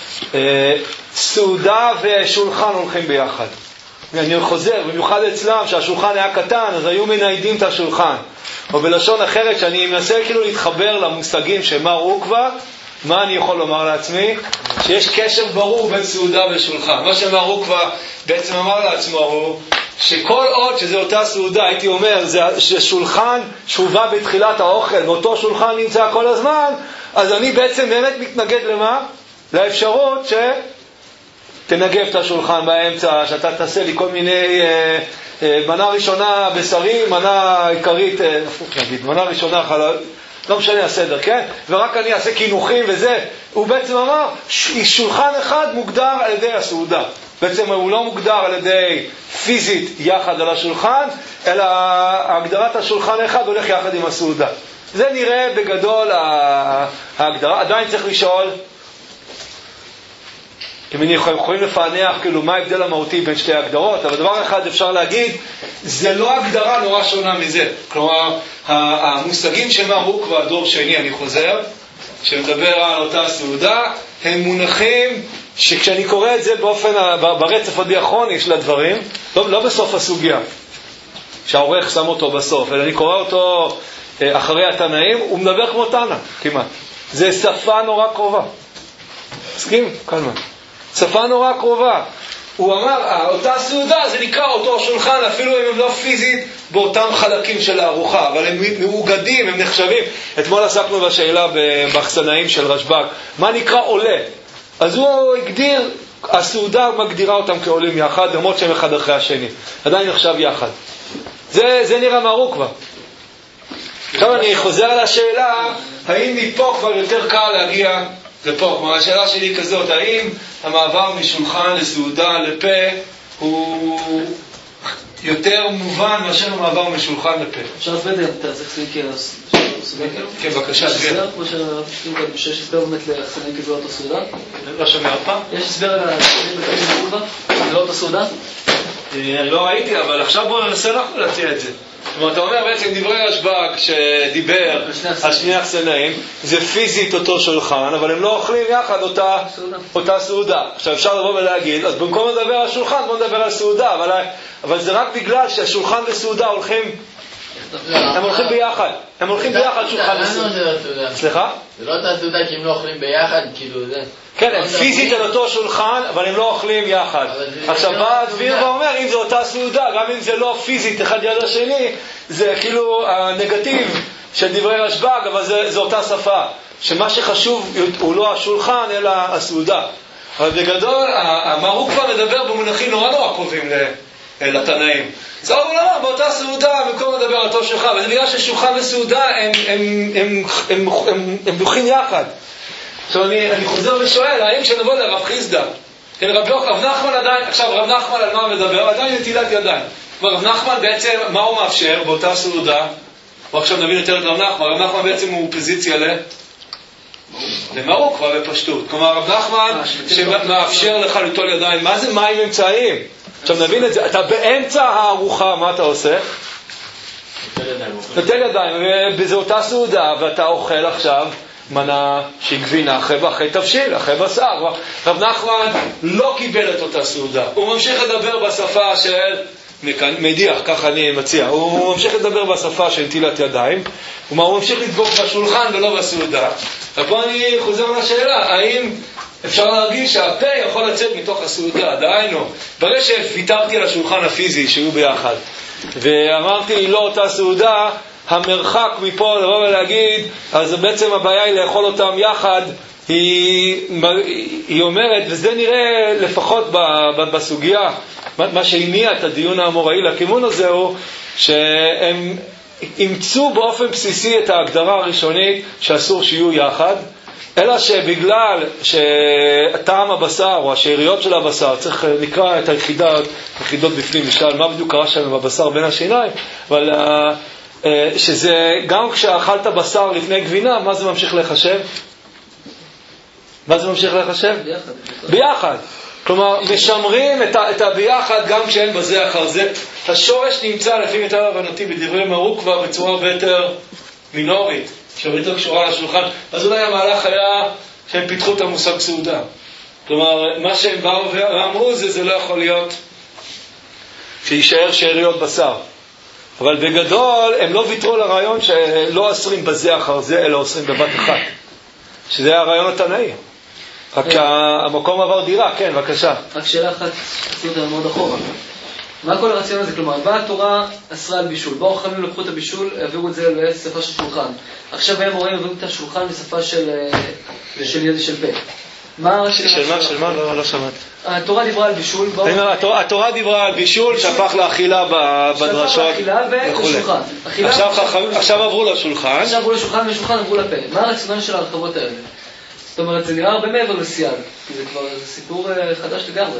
סעודה ושולחן הולכים ביחד. אני חוזר, במיוחד אצלם, שהשולחן היה קטן, אז היו מניידים את השולחן. או בלשון אחרת, שאני מנסה כאילו להתחבר למושגים שמר עוקבא, מה אני יכול לומר לעצמי? שיש קשר ברור בין סעודה ושולחן. מה שמר עוקבא בעצם אמר לעצמו הוא, שכל עוד שזה אותה סעודה, הייתי אומר, זה ששולחן שובה בתחילת האוכל, ואותו שולחן נמצא כל הזמן, אז אני בעצם באמת מתנגד למה? לאפשרות שתנגב את השולחן באמצע, שאתה תעשה לי כל מיני, אה, אה, מנה ראשונה בשרי, מנה עיקרית, אה, נגיד, מנה ראשונה חלב, לא משנה הסדר, כן? ורק אני אעשה כינוחים וזה. הוא בעצם אמר, שולחן אחד מוגדר על ידי הסעודה. בעצם הוא לא מוגדר על ידי פיזית יחד על השולחן, אלא הגדרת השולחן אחד הולך יחד עם הסעודה. זה נראה בגדול ההגדרה. עדיין צריך לשאול, אם אני יכולים לפענח כאילו מה ההבדל המהותי בין שתי ההגדרות, אבל דבר אחד אפשר להגיד, זה לא הגדרה נורא שונה מזה. כלומר, המושגים שמרו כבר דור שני, אני חוזר, שמדבר על אותה סעודה, הם מונחים שכשאני קורא את זה באופן, ברצף הדיאכרוני של הדברים, לא, לא בסוף הסוגיה, שהעורך שם אותו בסוף, אלא אני קורא אותו אחרי התנאים, הוא מדבר כמו תנא, כמעט. זה שפה נורא קרובה. מסכים? כלמה. שפה נורא קרובה. הוא אמר, אותה סעודה זה נקרא אותו שולחן, אפילו אם הם לא פיזית באותם חלקים של הארוחה, אבל הם מאוגדים, הם נחשבים. אתמול עסקנו בשאלה במחסנאים של רשב"ג, מה נקרא עולה? אז הוא הגדיר, הסעודה מגדירה אותם כעולים יחד, למרות שהם אחד אחרי השני. עדיין נחשב יחד. זה, זה נראה מרוק כבר. עכשיו אני חוזר על השאלה, האם מפה כבר יותר קל להגיע לפה? כלומר, השאלה שלי היא כזאת, האם המעבר משולחן לסעודה לפה הוא יותר מובן מאשר המעבר משולחן לפה? אפשר להסביר את זה, צריך להסביר סוגיה כאילו? כן, בבקשה, הסבר, כמו שרצינו כאן, שיש הסבר באמת לחסני כזאת הסעודה? לא שומע עוד פעם? יש הסבר על החסנים בכזאת הסעודה? זה לא אותו סעודה? אני לא ראיתי, אבל עכשיו בואו ננסה אנחנו להציע את זה. זאת אומרת, אתה אומר בעצם דברי רשב"ג שדיבר על שני החסנאים, זה פיזית אותו שולחן, אבל הם לא אוכלים יחד אותה, אותה סעודה. עכשיו אפשר לבוא ולהגיד, אז במקום לדבר על שולחן, בוא נדבר על סעודה, אבל, אבל זה רק בגלל שהשולחן וסעודה הולכים, הם הולכים ביחד, הם הולכים ביחד שולחן וסעודה. סליחה? זה לא אותה סעודה כי הם לא אוכלים ביחד, כאילו זה. כן, הם פיזית על אותו שולחן, אבל הם לא אוכלים יחד. עכשיו בא דביר ואומר, אם זו אותה סעודה, גם אם זה לא פיזית אחד יד השני, זה כאילו הנגטיב של דברי רשב"ג, אבל זה, זה אותה שפה. שמה שחשוב הוא לא השולחן, אלא הסעודה. אבל בגדול, המרוק כבר מדבר במונחים נורא נורא קרובים לתנאים. זה אומר, לא, באותה סעודה, במקום לדבר על אותו שולחן, וזה בגלל ששולחן וסעודה הם, הם, הם, הם, הם, הם בוכים יחד. עכשיו אני, אני חוזר ושואל, האם כשנבוא לרב חיסדא, כן, רב, רב נחמן עדיין, עכשיו רב נחמן על מה מדבר? עדיין נטילת ידיים. רב נחמן בעצם, מה הוא מאפשר באותה סעודה? ועכשיו נבין יותר את רב נחמן, רב נחמן בעצם הוא פוזיציה ל... למרוק כבר בפשטות. כלומר, רב נחמן שמאפשר לך ליטול ידיים, מה זה מים אמצעיים? עכשיו נבין את זה, אתה באמצע הארוחה, מה אתה עושה? נטל ידיים, ובזה אותה סעודה, ואתה אוכל עכשיו מנה שהיא גבינה, אחרי אחרי תבשיל, אחרי בשר. רב נחמן לא קיבל את אותה סעודה, הוא ממשיך לדבר בשפה של מדיח, ככה אני מציע, הוא ממשיך לדבר בשפה של נטילת ידיים, כלומר הוא ממשיך לדבוק בשולחן ולא בסעודה. ופה אני חוזר לשאלה, האם אפשר להרגיש שהפה יכול לצאת מתוך הסעודה? דהיינו, ברגע שוויתרתי על השולחן הפיזי שיהיו ביחד ואמרתי לא אותה סעודה, המרחק מפה לבוא ולהגיד, אז בעצם הבעיה היא לאכול אותם יחד, היא, היא אומרת, וזה נראה לפחות בסוגיה, מה שהניע את הדיון האמוראי לכיוון הזה הוא שהם אימצו באופן בסיסי את ההגדרה הראשונית שאסור שיהיו יחד, אלא שבגלל שטעם הבשר או השאריות של הבשר, צריך לקרוא את היחידות, היחידות בפנים, משל מה בדיוק קרה שם בבשר בין השיניים, אבל שזה גם כשאכלת בשר לפני גבינה, מה זה ממשיך לחשב? מה זה ממשיך לחשב? ביחד. ביחד. כלומר, משמרים את, ה, את הביחד גם כשאין בזה אחר זה. השורש נמצא לפי מיטב הבנתי בדברי מרוק כבר בצורה הרבה יותר מינורית, שהרבה יותר קשורה לשולחן. אז אולי המהלך היה שהם פיתחו את המושג סעודה. כלומר, מה שהם באו ואמרו זה, זה לא יכול להיות שישאר שאריות בשר. אבל בגדול הם לא ויתרו לרעיון שלא אוסרים בזה אחר זה, אלא אוסרים בבת אחת. שזה הרעיון התנאי. רק המקום עבר דירה, כן, בבקשה. רק שאלה אחת, עשו אותה מאוד אחורה. מה כל הרציון הזה? כלומר, באה התורה אסרה על בישול. באו חכמים לקחו את הבישול, העבירו את זה לשפה של שולחן. עכשיו הם רואים, העבירו את השולחן לשפה של יד של פה. של מה? של מה? לא שמעת. התורה דיברה על בישול. התורה דיברה על בישול שהפך לאכילה בדרשות. עכשיו עברו לשולחן. עכשיו עברו לשולחן ושולחן עברו לפה. מה הרציונל של הרחבות האלה? זאת אומרת, זה נראה הרבה מעבר לסייג, כי זה כבר סיפור חדש לגמרי.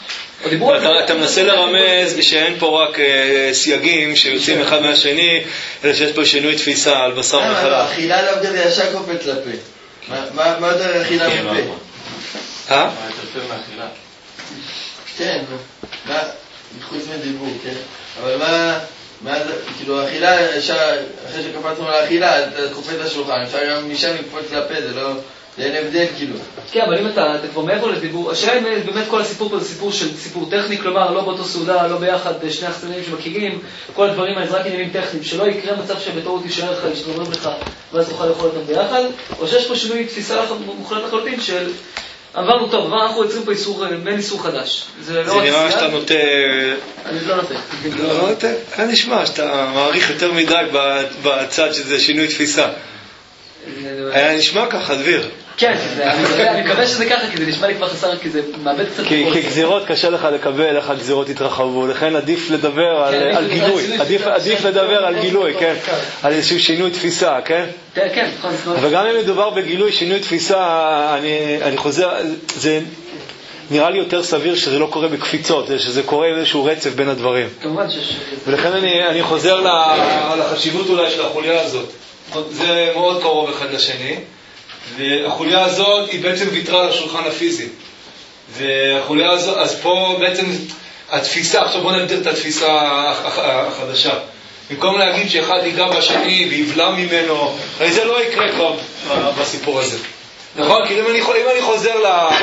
אתה מנסה לרמז שאין פה רק סייגים שיוצאים אחד מהשני, אלא שיש פה שינוי תפיסה על בשר וחלב. האכילה לאו דווקא ישר קופץ לפה. מה יותר אכילה בפה? אה? מה יותר פה מאכילה? כן, מחוץ מדיבור, כן. אבל מה, מה זה, כאילו האכילה, אחרי שקפצנו על האכילה, אתה קופץ לשולחן, אפשר גם משם לקפוץ לפה, זה לא... זה אין הבדל כאילו. כן, אבל אם אתה, אתה כבר מעבר לדיבור, השאלה אם באמת כל הסיפור פה זה סיפור של סיפור טכני, כלומר לא באותו סעודה, לא ביחד, שני החצנים שמכירים, כל הדברים האלה, זה רק עניינים טכניים, שלא יקרה מצב שבטעות יישאר לך, ישתמרים לך, ואז תוכל לאכול אותם ביחד, או שיש פה שינוי תפיסה מוחלט לחלוטין של, עברנו טוב, אבל אנחנו יוצרים פה איסור, בין איסור חדש. זה נראה שאתה נוטה... אני לא נוטה. לא נוטה? היה נשמע שאתה מעריך יותר מדי בצד שזה שינוי תפיסה. היה נשמע ככה, דביר. כן, אני מקווה שזה ככה, כי זה נשמע לי כבר חסר, כי זה מאבד קצת... כי גזירות קשה לך לקבל, איך הגזירות התרחבו, לכן עדיף לדבר על גילוי, עדיף לדבר על גילוי, כן? על איזשהו שינוי תפיסה, כן? כן, וגם אם מדובר בגילוי, שינוי תפיסה, אני חוזר, זה נראה לי יותר סביר שזה לא קורה בקפיצות, שזה קורה איזשהו רצף בין הדברים. כמובן שיש... ולכן אני חוזר לחשיבות אולי של החוליה הזאת. זה מאוד קרוב אחד לשני. והחוליה הזאת היא בעצם ויתרה על השולחן הפיזי. והחוליה הזאת, אז פה בעצם התפיסה, עכשיו בוא נגדיר את התפיסה החדשה. במקום להגיד שאחד ייגע בשני ויבלע ממנו, הרי זה לא יקרה כבר בסיפור הזה. נכון? כי אם אני, אם אני חוזר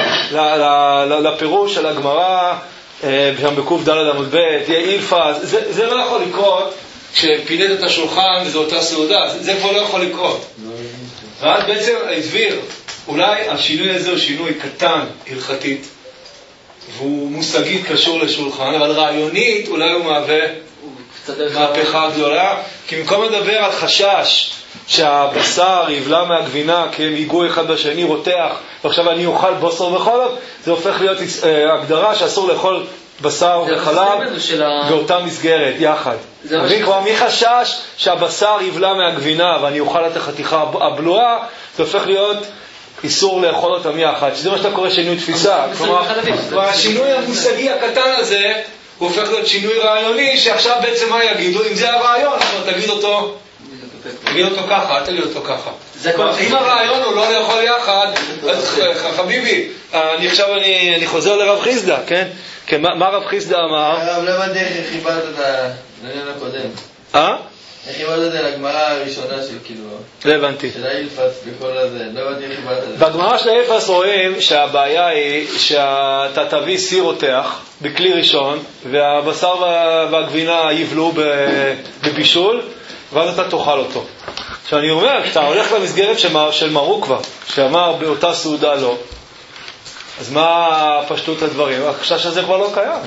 לפירוש של הגמרא, שם בקוף ד' עמוד ב', יהיה אילפה, זה, זה לא יכול לקרות כשפינית את השולחן וזו אותה סעודה, זה, זה כבר לא יכול לקרות. ואז בעצם הדביר, אולי השינוי הזה הוא שינוי קטן, הלכתית, והוא מושגית קשור לשולחן, אבל רעיונית אולי הוא מהווה מהפכה גדולה, כי במקום לדבר על חשש שהבשר יבלע מהגבינה כי הם ייגעו אחד בשני, רותח, ועכשיו אני אוכל בשר וחלב, זה הופך להיות הגדרה שאסור לאכול בשר וחלב באותה מסגרת, יחד. אבל כבר מי חשש שהבשר יבלע מהגבינה ואני אוכל את החתיכה הבלועה, זה הופך להיות איסור לאכול אותם יחד, שזה מה שאתה קורא שינוי תפיסה. כלומר, השינוי המושגי הקטן הזה הוא הופך להיות שינוי רעיוני, שעכשיו בעצם מה יגידו? אם זה הרעיון, תגיד אותו תגיד אותו ככה, אל תגיד אותו ככה. אם הרעיון הוא לא לאכול יחד, חביבי, אני עכשיו אני חוזר לרב חיסדא, כן? מה רב חיסדא אמר? הרב, לא הבנתי איך חיברת את העניין הקודם. אה? איך חיברת את זה לגמרא הראשונה של כאילו... לא הבנתי. של האילפס בכל הזה, לא הבנתי איך חיברת את זה. בגמרא של האילפס רואים שהבעיה היא שאתה תביא סיר רותח בכלי ראשון, והבשר והגבינה יבלו בבישול, ואז אתה תאכל אותו. עכשיו אני אומר, כשאתה הולך למסגרת של מרוקווה, שאמר באותה סעודה לא, אז מה פשטות הדברים? החשש הזה כבר לא קיים.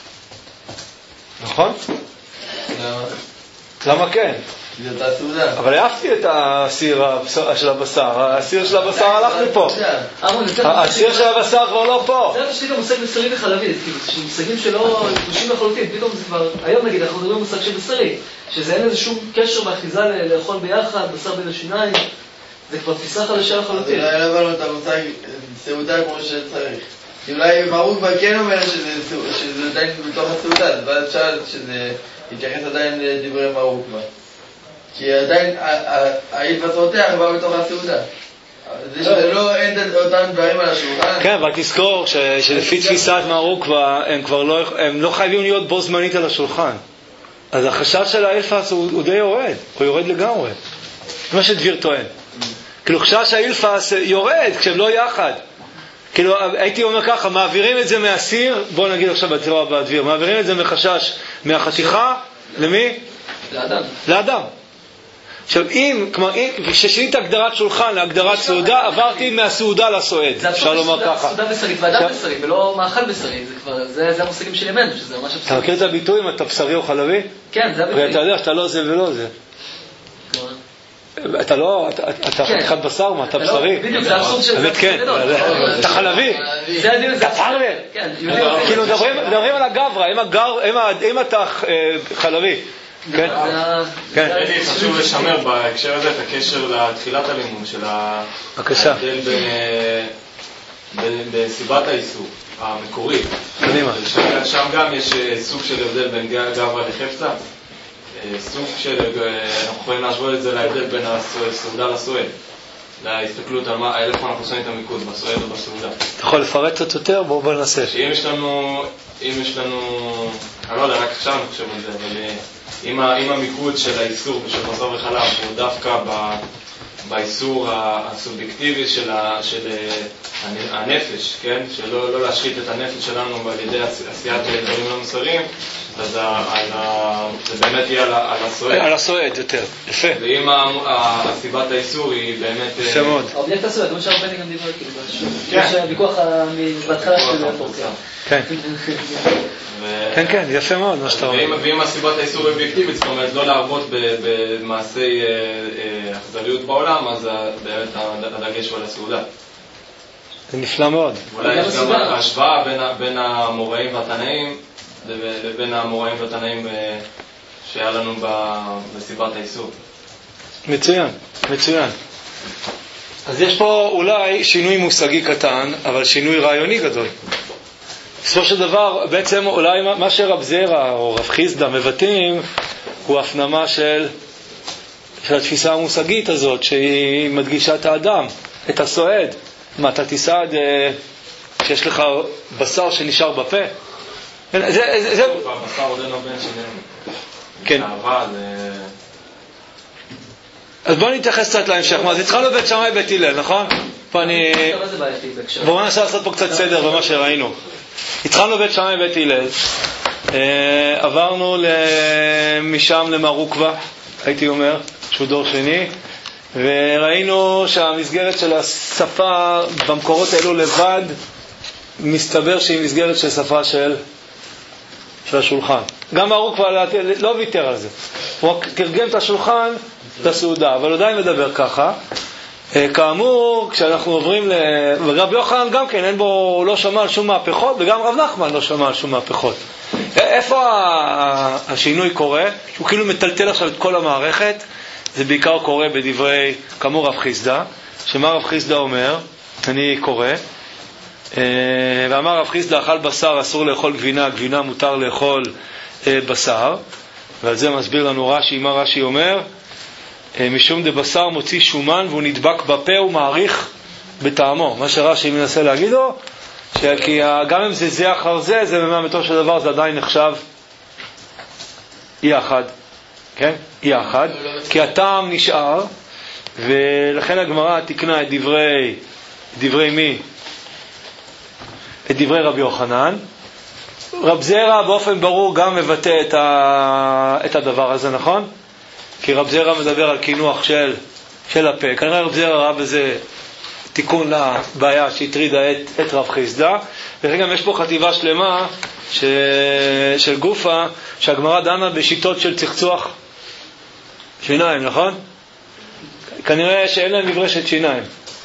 נכון? למה? למה כן? זה אותה סעודה. אבל העפתי את הסיר של הבשר. הסיר של הבשר הלך מפה. הסיר של הבשר כבר לא פה. זה יש לי גם מושג בשרי וחלבי, מושגים שלא תחושים לחלוטין. פתאום זה כבר, היום נגיד, אנחנו מדברים מושג של בשרי, שזה אין איזה שום קשר באחיזה לאכול ביחד, בשר בין השיניים. זה כבר תפיסה חדשה לחלוטין. אולי לא הבנו את המושג סעודה כמו שצריך. אולי ברוך וכן אומר שזה עדיין בתוך הסעודה, ואז אפשר שזה יתייחס עדיין לדברי מרוקווה. כי עדיין האילפס רותח כבר בתוך הסעודה. זה שלא, אין אותם דברים על השולחן. כן, אבל תזכור שלפי תפיסת מרוקווה הם כבר לא, הם לא חייבים להיות בו זמנית על השולחן. אז החשש של האילפס הוא די יורד, הוא יורד לגמרי. זה מה שדביר טוען. כאילו חשש האילפס יורד כשהם לא יחד. כאילו הייתי אומר ככה, מעבירים את זה מהסיר, בואו נגיד עכשיו בצורה הבאה דביר, מעבירים את זה מחשש מהחתיכה, למי? לאדם. לאדם. עכשיו אם, כמו, כששינית הגדרת שולחן להגדרת סעודה, עברתי מהסעודה לסועד, אפשר לומר ככה. סעודה בשרית ואדם בשרית, ולא מאכל בשרית, זה כבר, זה המושגים של ימינו, שזה ממש אתה מכיר את הביטוי אם אתה בשרי או חלבי? כן, זה הביטוי. ואתה יודע שאתה לא זה ולא זה. אתה לא, אתה חתיכת בשר, מה, אתה בשרי? בדיוק, זה אבסורד של זה. באמת כן, אתה חלבי, אתה פרלר. כאילו מדברים על הגברה, אם אתה חלבי. כן, כן. חשוב לשמר בהקשר הזה את הקשר לתחילת הלימוד של ההבדל בסיבת האיסור המקורית. שם גם יש סוג של הבדל בין גברה לחפצה. סוג של, אנחנו יכולים להשוות את זה להבדל בין הסעודה לסועד, להסתכלות על מה, איפה אנחנו עושים את המיקוד, בסועד או בסעודה. אתה יכול לפרט קצת יותר? בואו בוא ננסה. שאם יש לנו, אם יש לנו, אני לא יודע, רק עכשיו אני חושב על זה, אבל אם, אם המיקוד של האיסור ושל בשר וחלב הוא דווקא ב, באיסור הסובייקטיבי של, ה, של הנפש, כן? שלא לא להשחית את הנפש שלנו על ידי עשיית דברים לא מוסריים, אז זה באמת יהיה על הסועד. על הסועד יותר, יפה. ואם הסיבת האיסור היא באמת... יפה מאוד. האובייקט הסועד, כמו שהרבני גם דיבר, כאילו, יש ויכוח בהתחלה של הפורציה. כן. כן, כן, יפה מאוד מה שאתה אומר. ואם הסיבת האיסור היא אובייקטיבית, זאת אומרת, לא לעבוד במעשי אכזריות בעולם, אז באמת הדגש הוא על הסעודה. זה נפלא מאוד. אולי יש גם השוואה בין המוראים והתנאים, לבין המוראים והתנאים שהיה לנו בסיבת האיסור. מצוין, מצוין. אז יש פה אולי שינוי מושגי קטן, אבל שינוי רעיוני גדול. בסופו של דבר, בעצם אולי מה שרב זרע או רב חיסדא מבטאים, הוא הפנמה של, של התפיסה המושגית הזאת, שהיא מדגישה את האדם, את הסועד. מה, אתה תסעד שיש לך בשר שנשאר בפה? זה, זה, זה... בשר עוד אינו בן שלנו. כן. אז בואו נתייחס קצת להמשך. אז התחלנו בית שמאי בית הלל, נכון? פה אני... בואו ננסה לעשות פה קצת סדר במה שראינו. התחלנו בית שמאי בית הלל. עברנו משם למרוקווה, הייתי אומר, שהוא דור שני. וראינו שהמסגרת של השפה במקורות האלו לבד מסתבר שהיא מסגרת של שפה של, של השולחן. גם ארוך כבר לא ויתר על זה, הוא תרגם את השולחן לסעודה, אבל עדיין מדבר ככה. כאמור, כשאנחנו עוברים לרב יוחנן גם כן, אין בו, הוא לא שמע על שום מהפכות, וגם רב נחמן לא שמע על שום מהפכות. איפה השינוי קורה? שהוא כאילו מטלטל עכשיו את כל המערכת. זה בעיקר קורה בדברי, כאמור, רב חיסדא, שמה רב חיסדא אומר, אני קורא, ואמר רב חיסדא, אכל בשר אסור לאכול גבינה, גבינה מותר לאכול בשר, ועל זה מסביר לנו רש"י, מה רש"י אומר? משום דבשר מוציא שומן והוא נדבק בפה ומעריך בטעמו. מה שרש"י מנסה להגיד לו, כי גם אם זה זה אחר זה, זה במאמתו של דבר, זה עדיין נחשב יחד. כן? יחד. כי הטעם נשאר, ולכן הגמרא תקנה את דברי, דברי מי? את דברי רבי יוחנן. רב זרע באופן ברור גם מבטא את, ה... את הדבר הזה, נכון? כי רב זרע מדבר על כינוח של, של הפה. כנראה רב זרע ראה בזה תיקון לבעיה שהטרידה את, את רב חיסדא. וגם יש פה חטיבה שלמה ש... של גופה, שהגמרא דנה בשיטות של צחצוח שיניים, נכון? כנראה שאין להם מברשת שיניים.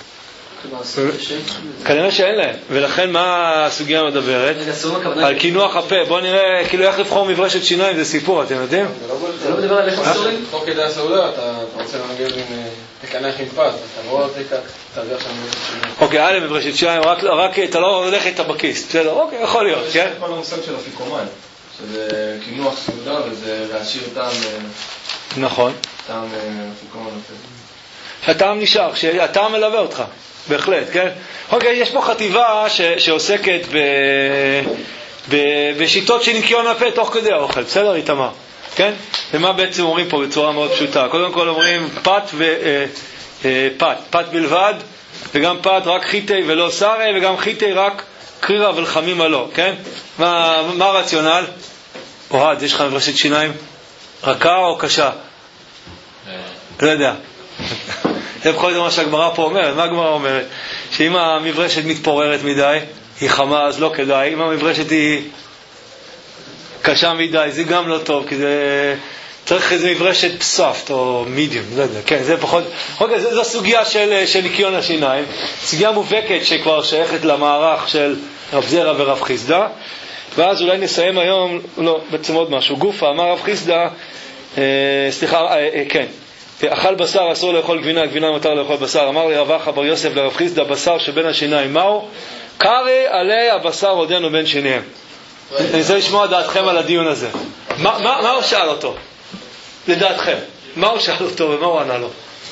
כנראה שאין להם, ולכן מה הסוגיה מדברת? על כינוח הפה. בואו נראה, כאילו איך לבחור מברשת שיניים, זה סיפור, אתם יודעים? זה לא מדבר על איך מסורים? תוך כדי הסעודה, אתה רוצה לנגד עם תקנח עם פת, אתה רואה אותי, תעביר שם מברשת שיניים. אוקיי, אלה מברשת שיניים, רק אתה לא הולך איתה בכיס, בסדר, אוקיי, יכול להיות, כן? יש כל המושג של אפיקומן, שזה כינוח סעודה וזה להשאיר טעם... נכון. טעם אפיקומן. שהטעם נשאר, שהטעם מלווה אותך. בהחלט, כן? אוקיי, יש פה חטיבה ש, שעוסקת ב, ב, בשיטות של ניקיון הפה תוך כדי האוכל, בסדר, איתמר? כן? ומה בעצם אומרים פה בצורה מאוד פשוטה? קודם כל אומרים פת ו... אה, אה, פת, פת בלבד, וגם פת רק חיטי ולא שרי, וגם חיטי רק קרירה ולחמים עלו, כן? מה, מה הרציונל? אוהד, יש לך מברשת שיניים? רכה או קשה? לא יודע. זה בכל זאת מה שהגמרא פה אומרת. מה הגמרא אומרת? שאם המברשת מתפוררת מדי, היא חמה, אז לא כדאי. אם המברשת היא קשה מדי, זה גם לא טוב, כי זה... צריך איזה מברשת סופט או מידיום, לא יודע. כן, זה פחות... אוקיי, זו סוגיה של, של ניקיון השיניים. סוגיה מובהקת שכבר שייכת למערך של רב זרע ורב חיסדא. ואז אולי נסיים היום, לא, בעצם עוד משהו. גופה, אמר רב חיסדא, אה, סליחה, אה, אה, כן. אכל בשר אסור לאכול גבינה, גבינה מותר לאכול בשר. אמר לי רב אחא בר יוסף לרב חיסדא, בשר שבין השיניים מהו? קרי עלי הבשר עודנו בין שיניהם. אני רוצה לשמוע דעתכם על הדיון הזה. מה, מה, מה הוא שאל אותו? לדעתכם. מה הוא שאל אותו ומה הוא ענה לו?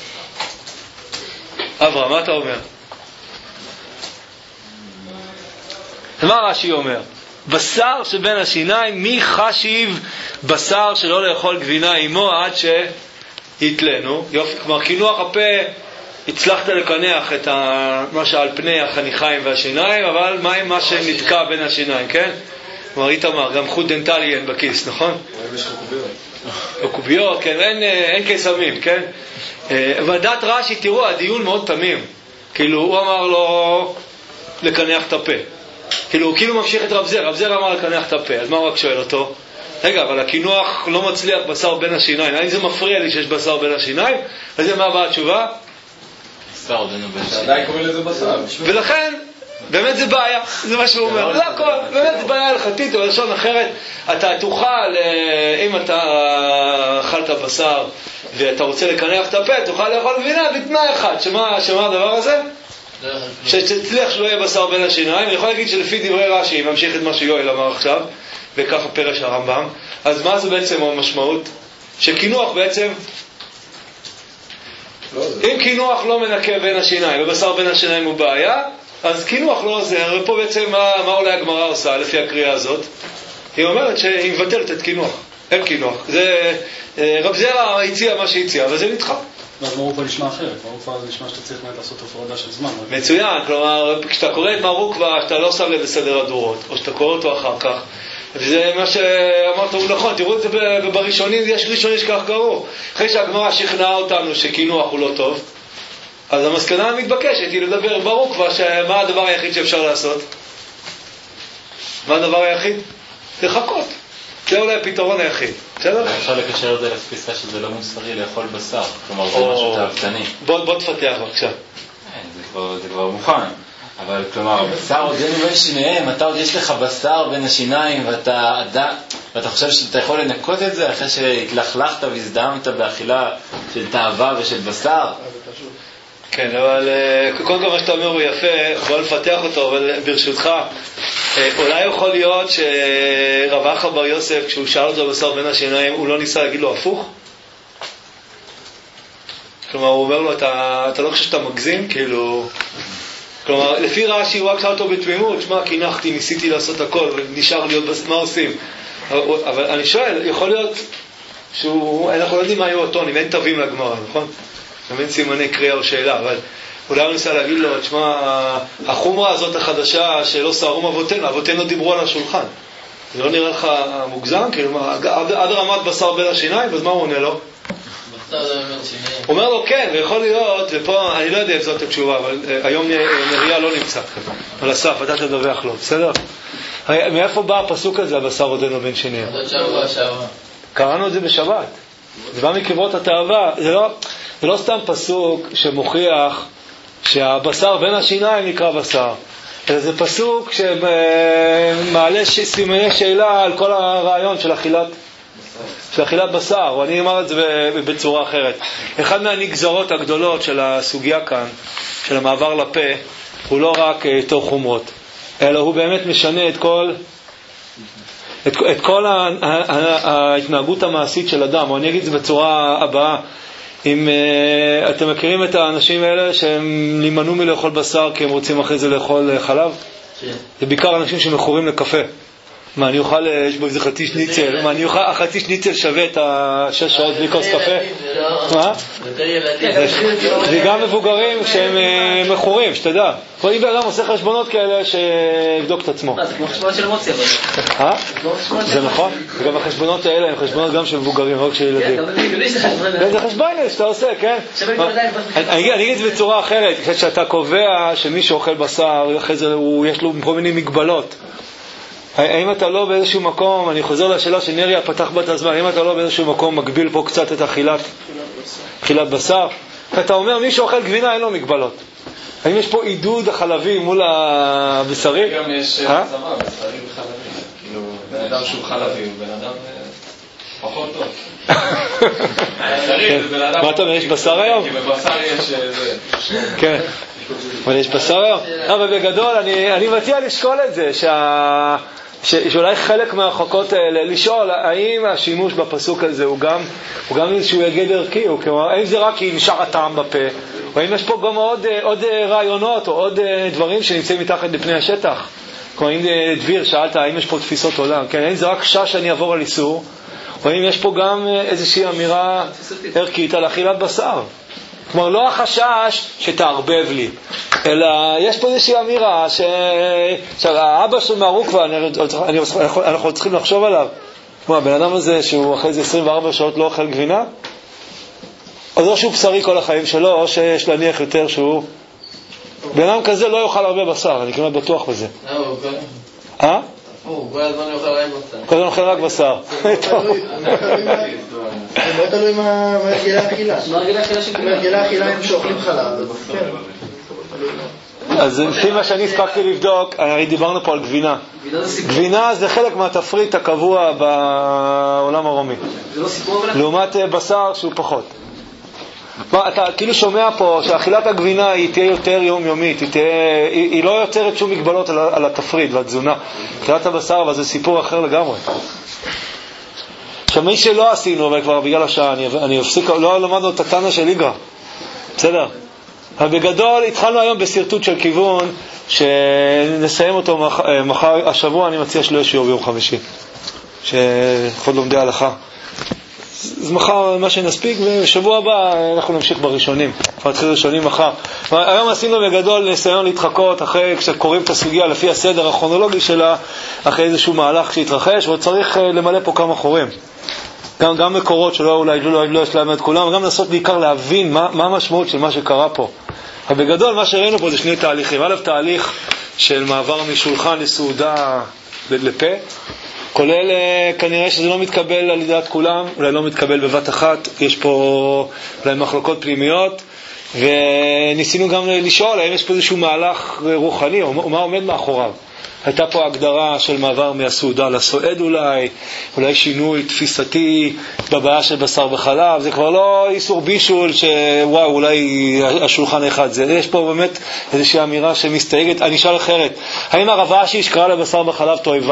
אברהם, מה אתה אומר? מה רש"י אומר? בשר שבין השיניים, מי חשיב בשר שלא לאכול גבינה עמו עד ש... יתלנו, יופי, כלומר, כינוח הפה, הצלחת לקנח את ה... מה שעל פני החניכיים והשיניים, אבל מה עם מה שנתקע בין השיניים, כן? כלומר, איתמר, גם חוט דנטלי אין בכיס, נכון? יש לך קוביות. קוביות, כן, אין, אין קסמים, כן? ועדת רש"י, תראו, הדיון מאוד תמים. כאילו, הוא אמר לו לקנח את הפה. כאילו, הוא כאילו ממשיך את רב זרע, רב זרע אמר לקנח את הפה, אז מה הוא רק שואל אותו? רגע, אבל הכינוח לא מצליח בשר בין השיניים. האם זה מפריע לי שיש בשר בין השיניים? אז זה מה הבאה התשובה? בשר בין השיניים. עדיין קוראים לזה בשר. ולכן, באמת זה בעיה. זה מה שהוא אומר. זה הכל. באמת זה בעיה הלכתית, או לשון אחרת. אתה תוכל, אם אתה אכלת בשר ואתה רוצה לקנח את הפה, תוכל לאכול גבינה בתנאי אחד. שמה, שמה הדבר הזה? שתצליח שלא יהיה בשר בין השיניים. אני יכול להגיד שלפי דברי רש"י, ממשיך את מה שיואל אמר עכשיו, וככה פרש הרמב"ם, אז מה זה בעצם המשמעות? שכינוח בעצם, אם כינוח לא מנקה בין השיניים ובשר בין השיניים הוא בעיה, אז כינוח לא עוזר. ופה בעצם מה, מה אולי הגמרא עושה לפי הקריאה הזאת? היא אומרת שהיא מבטלת את כינוח, אין כינוח. זה רב זרע הציע מה שהציע, אבל זה נדחה. אז מרוק כבר נשמע אחרת, מרוק כבר נשמע שאתה צריך לעשות הפרדה של זמן. מצוין, כלומר, כשאתה קורא את מרוק כבר, אתה לא שם לב בסדר הדורות, או שאתה קורא אותו אחר כך, זה מה שאמרת הוא נכון, תראו את זה בראשונים, יש ראשונים שכך קראו. אחרי שהגמרא שכנעה אותנו שקינוח הוא לא טוב, אז המסקנה המתבקשת היא לדבר ברור כבר שמה הדבר היחיד שאפשר לעשות. מה הדבר היחיד? לחכות. זה אולי הפתרון היחיד. בסדר? אפשר לקשר את זה לתפיסה שזה לא מוסרי לאכול בשר, כלומר זה משהו תאוותני. בוא תפתח בבקשה. זה כבר מוכן. אבל כלומר, בשר עוד אין בין שניהם, אתה עוד יש לך בשר בין השיניים ואתה, ואתה חושב שאתה יכול לנקות את זה אחרי שהתלכלכת והזדהמת באכילה של תאווה ושל בשר. כן, אבל קודם כל מה שאתה אומר הוא יפה, בוא לפתח אותו, אבל ברשותך, אולי יכול להיות שרב אחא בר יוסף, כשהוא שאל אותו בשר בין השיניים, הוא לא ניסה להגיד לו הפוך? כלומר, הוא אומר לו, אתה, אתה לא חושב שאתה מגזים? כאילו... כלומר, לפי רש"י הוא רק שאל אותו בתמימות, שמה, קינחתי, ניסיתי לעשות הכל, ונשאר להיות, מה עושים? אבל אני שואל, יכול להיות שהוא, אנחנו לא יודעים מה היו הטונים, אין תווים לגמרא, נכון? אין סימני קריאה או שאלה, אבל אולי הוא ניסה להגיד לו, תשמע, החומרה הזאת החדשה שלא סערום אבותינו, אבותינו דיברו על השולחן. זה לא נראה לך מוגזם? כאילו, עד, עד רמת בשר בין השיניים, אז מה הוא עונה לו? הוא אומר לו כן, ויכול להיות, ופה אני לא יודע אם זאת התשובה, אבל היום נריה לא נמצא, אבל אסף, אתה תדווח לו, בסדר? מאיפה בא הפסוק הזה, הבשר עודנו בין שיניים? קראנו את זה בשבת, זה בא מקברות התאווה, זה לא, זה לא סתם פסוק שמוכיח שהבשר בין השיניים נקרא בשר, אלא זה פסוק שמעלה סימני שאלה על כל הרעיון של אכילת של אכילת בשר, ואני אומר את זה בצורה אחרת. אחד מהנגזרות הגדולות של הסוגיה כאן, של המעבר לפה, הוא לא רק תור חומרות, אלא הוא באמת משנה את כל את, את כל ההתנהגות המעשית של אדם. ואני אגיד את זה בצורה הבאה, אם uh, אתם מכירים את האנשים האלה שהם לימנו מלאכול בשר כי הם רוצים אחרי זה לאכול חלב, זה בעיקר אנשים שמכורים לקפה. מה, אני אוכל, יש בו איזה חצי שניצל, מה, אני אוכל, החצי שניצל שווה את השש שעות בלי כוס קפה? מה? זה גם מבוגרים שהם מכורים, שתדע. כל אם אדם עושה חשבונות כאלה שיבדוק את עצמו. זה כמו חשבונות של אמוציה. אה? זה נכון. וגם החשבונות האלה הם חשבונות גם של מבוגרים, לא רק של ילדים. זה חשבון שאתה עושה, כן? אני אגיד את זה בצורה אחרת. כשאתה קובע שמישהו אוכל בשר, אחרי זה יש לו כל מיני מגבלות. האם אתה לא באיזשהו מקום, אני חוזר לשאלה שנריה פתח בת הזמן, האם אתה לא באיזשהו מקום מגביל פה קצת את אכילת, אכילת בשר? אתה אומר, מי שאוכל גבינה אין לו מגבלות. האם יש פה עידוד החלבי מול הבשרי? גם יש צבא, בשרי וחלבי. כאילו, בן אדם שהוא חלבי, הוא בן אדם פחות טוב. מה אתה אומר, יש בשר היום? כי בבשר יש... כן. אבל יש בשר היום. אבל בגדול, אני מציע לשקול את זה, שה... שאולי חלק מהחוקות האלה, לשאול האם השימוש בפסוק הזה הוא גם, הוא גם איזשהו יגד ערכי, או כלומר, האם זה רק כי נשאר הטעם בפה, או האם יש פה גם עוד, עוד רעיונות או עוד דברים שנמצאים מתחת לפני השטח. כלומר, אם דביר שאלת האם יש פה תפיסות עולם, כן, האם זה רק שעה שאני אעבור על איסור, או האם יש פה גם איזושהי אמירה ערכית על אכילת בשר. כלומר, לא החשש שתערבב לי, אלא יש פה איזושהי אמירה ש... עכשיו, האבא של מהרוקווה, אנחנו צריכים לחשוב עליו. כמו, הבן אדם הזה שהוא אחרי זה עשרים וארבע שעות לא אוכל גבינה, אז או שהוא בשרי כל החיים שלו, או שיש להניח יותר שהוא... בן אדם כזה לא יאכל הרבה בשר, אני כמעט בטוח בזה. אה? הוא כל הזמן יאכל רק בשר. כל הזמן יאכל רק בשר. זה מאוד תלוי מה הרגלי האכילה. מה הרגלי האכילה של כולם? הרגלי האכילה הם שאוכלים חלב. אז לפי מה שאני הספקתי לבדוק, הרי דיברנו פה על גבינה. גבינה זה חלק מהתפריט הקבוע בעולם הרומי. זה לא סיפור אבל... לעומת בשר שהוא פחות. אתה כאילו שומע פה שאכילת הגבינה היא תהיה יותר יומיומית, היא, תהיה, היא, היא לא יוצרת שום מגבלות על, על התפריט והתזונה. אכילת הבשר, אבל זה סיפור אחר לגמרי. עכשיו, מי שלא עשינו, אבל כבר בגלל השעה, אני, אני אפסיק, לא למדנו את התנא של איגרא. בסדר? אבל בגדול, התחלנו היום בסרטוט של כיוון, שנסיים אותו מח, מחר, השבוע אני מציע שלא יש שיעור ביום חמישי. שחוד לומדי הלכה. אז מחר מה שנספיק, ובשבוע הבא אנחנו נמשיך בראשונים. אנחנו נתחיל ראשונים מחר. היום עשינו בגדול ניסיון להתחקות אחרי, כשקוראים את הסוגיה לפי הסדר הכרונולוגי שלה, אחרי איזשהו מהלך שהתרחש, ועוד צריך למלא פה כמה חורים. גם, גם מקורות שלא אולי לא, לא יש להם את כולם, וגם לנסות בעיקר להבין מה, מה המשמעות של מה שקרה פה. אבל בגדול מה שראינו פה זה שני תהליכים. א', תהליך של מעבר משולחן לסעודה לפה, כולל כנראה שזה לא מתקבל על ידי כולם, אולי לא מתקבל בבת אחת, יש פה אולי מחלוקות פנימיות, וניסינו גם לשאול האם יש פה איזשהו מהלך רוחני, או מה עומד מאחוריו. הייתה פה הגדרה של מעבר מהסעודה לסועד אולי, אולי שינוי תפיסתי בבעיה של בשר בחלב, זה כבר לא איסור בישול שוואו אולי השולחן אחד, זה יש פה באמת איזושהי אמירה שמסתייגת. אני אשאל אחרת, האם הרב אשי שקרא לבשר בחלב תועבה?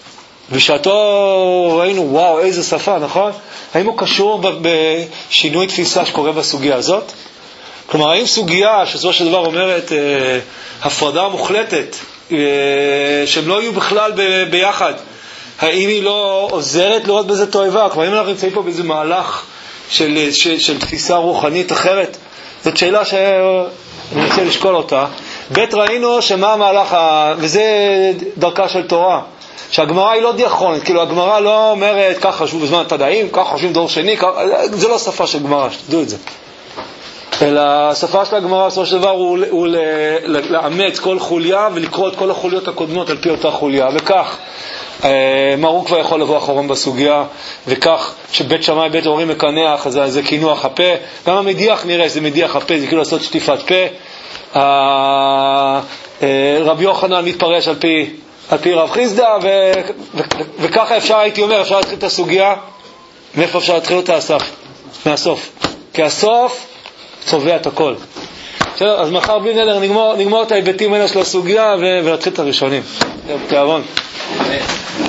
בשעתו ראינו וואו איזה שפה, נכון? האם הוא קשור בשינוי תפיסה שקורה בסוגיה הזאת? כלומר, האם סוגיה שזו של דבר אומרת אה, הפרדה מוחלטת, אה, שהם לא יהיו בכלל ב- ביחד, האם היא לא עוזרת לראות בזה תועבה? כלומר, אם אנחנו נמצאים פה באיזה מהלך של, של, של תפיסה רוחנית אחרת, זאת שאלה שאני רוצה לשקול אותה. בית ראינו שמה המהלך, ה... וזה דרכה של תורה, שהגמרא היא לא דיאכרונית, כאילו הגמרא לא אומרת כך חשבו בזמן התדעים, כך חושבים דור שני, כך... זה לא שפה של גמרא, שתדעו את זה. אלא השפה של הגמרא בסופו של דבר הוא, הוא לאמץ כל חוליה ולקרוא את כל החוליות הקודמות על פי אותה חוליה, וכך מרו כבר יכול לבוא אחרון בסוגיה, וכך שבית שמאי בית הורים מקנח, אז זה כינוח הפה, גם המדיח נראה שזה מדיח הפה, זה כאילו לעשות שטיפת פה. רבי יוחנן מתפרש על פי על פי רב חיסדא, ו... ו... וככה אפשר, הייתי אומר, אפשר להתחיל את הסוגיה. מאיפה אפשר להתחיל אותה? הסוף, מהסוף, כי הסוף צובע את הכל. בסדר, אז מחר בלי נדר נגמור, נגמור את ההיבטים האלה של הסוגיה ו... ולהתחיל את הראשונים. תיאבון.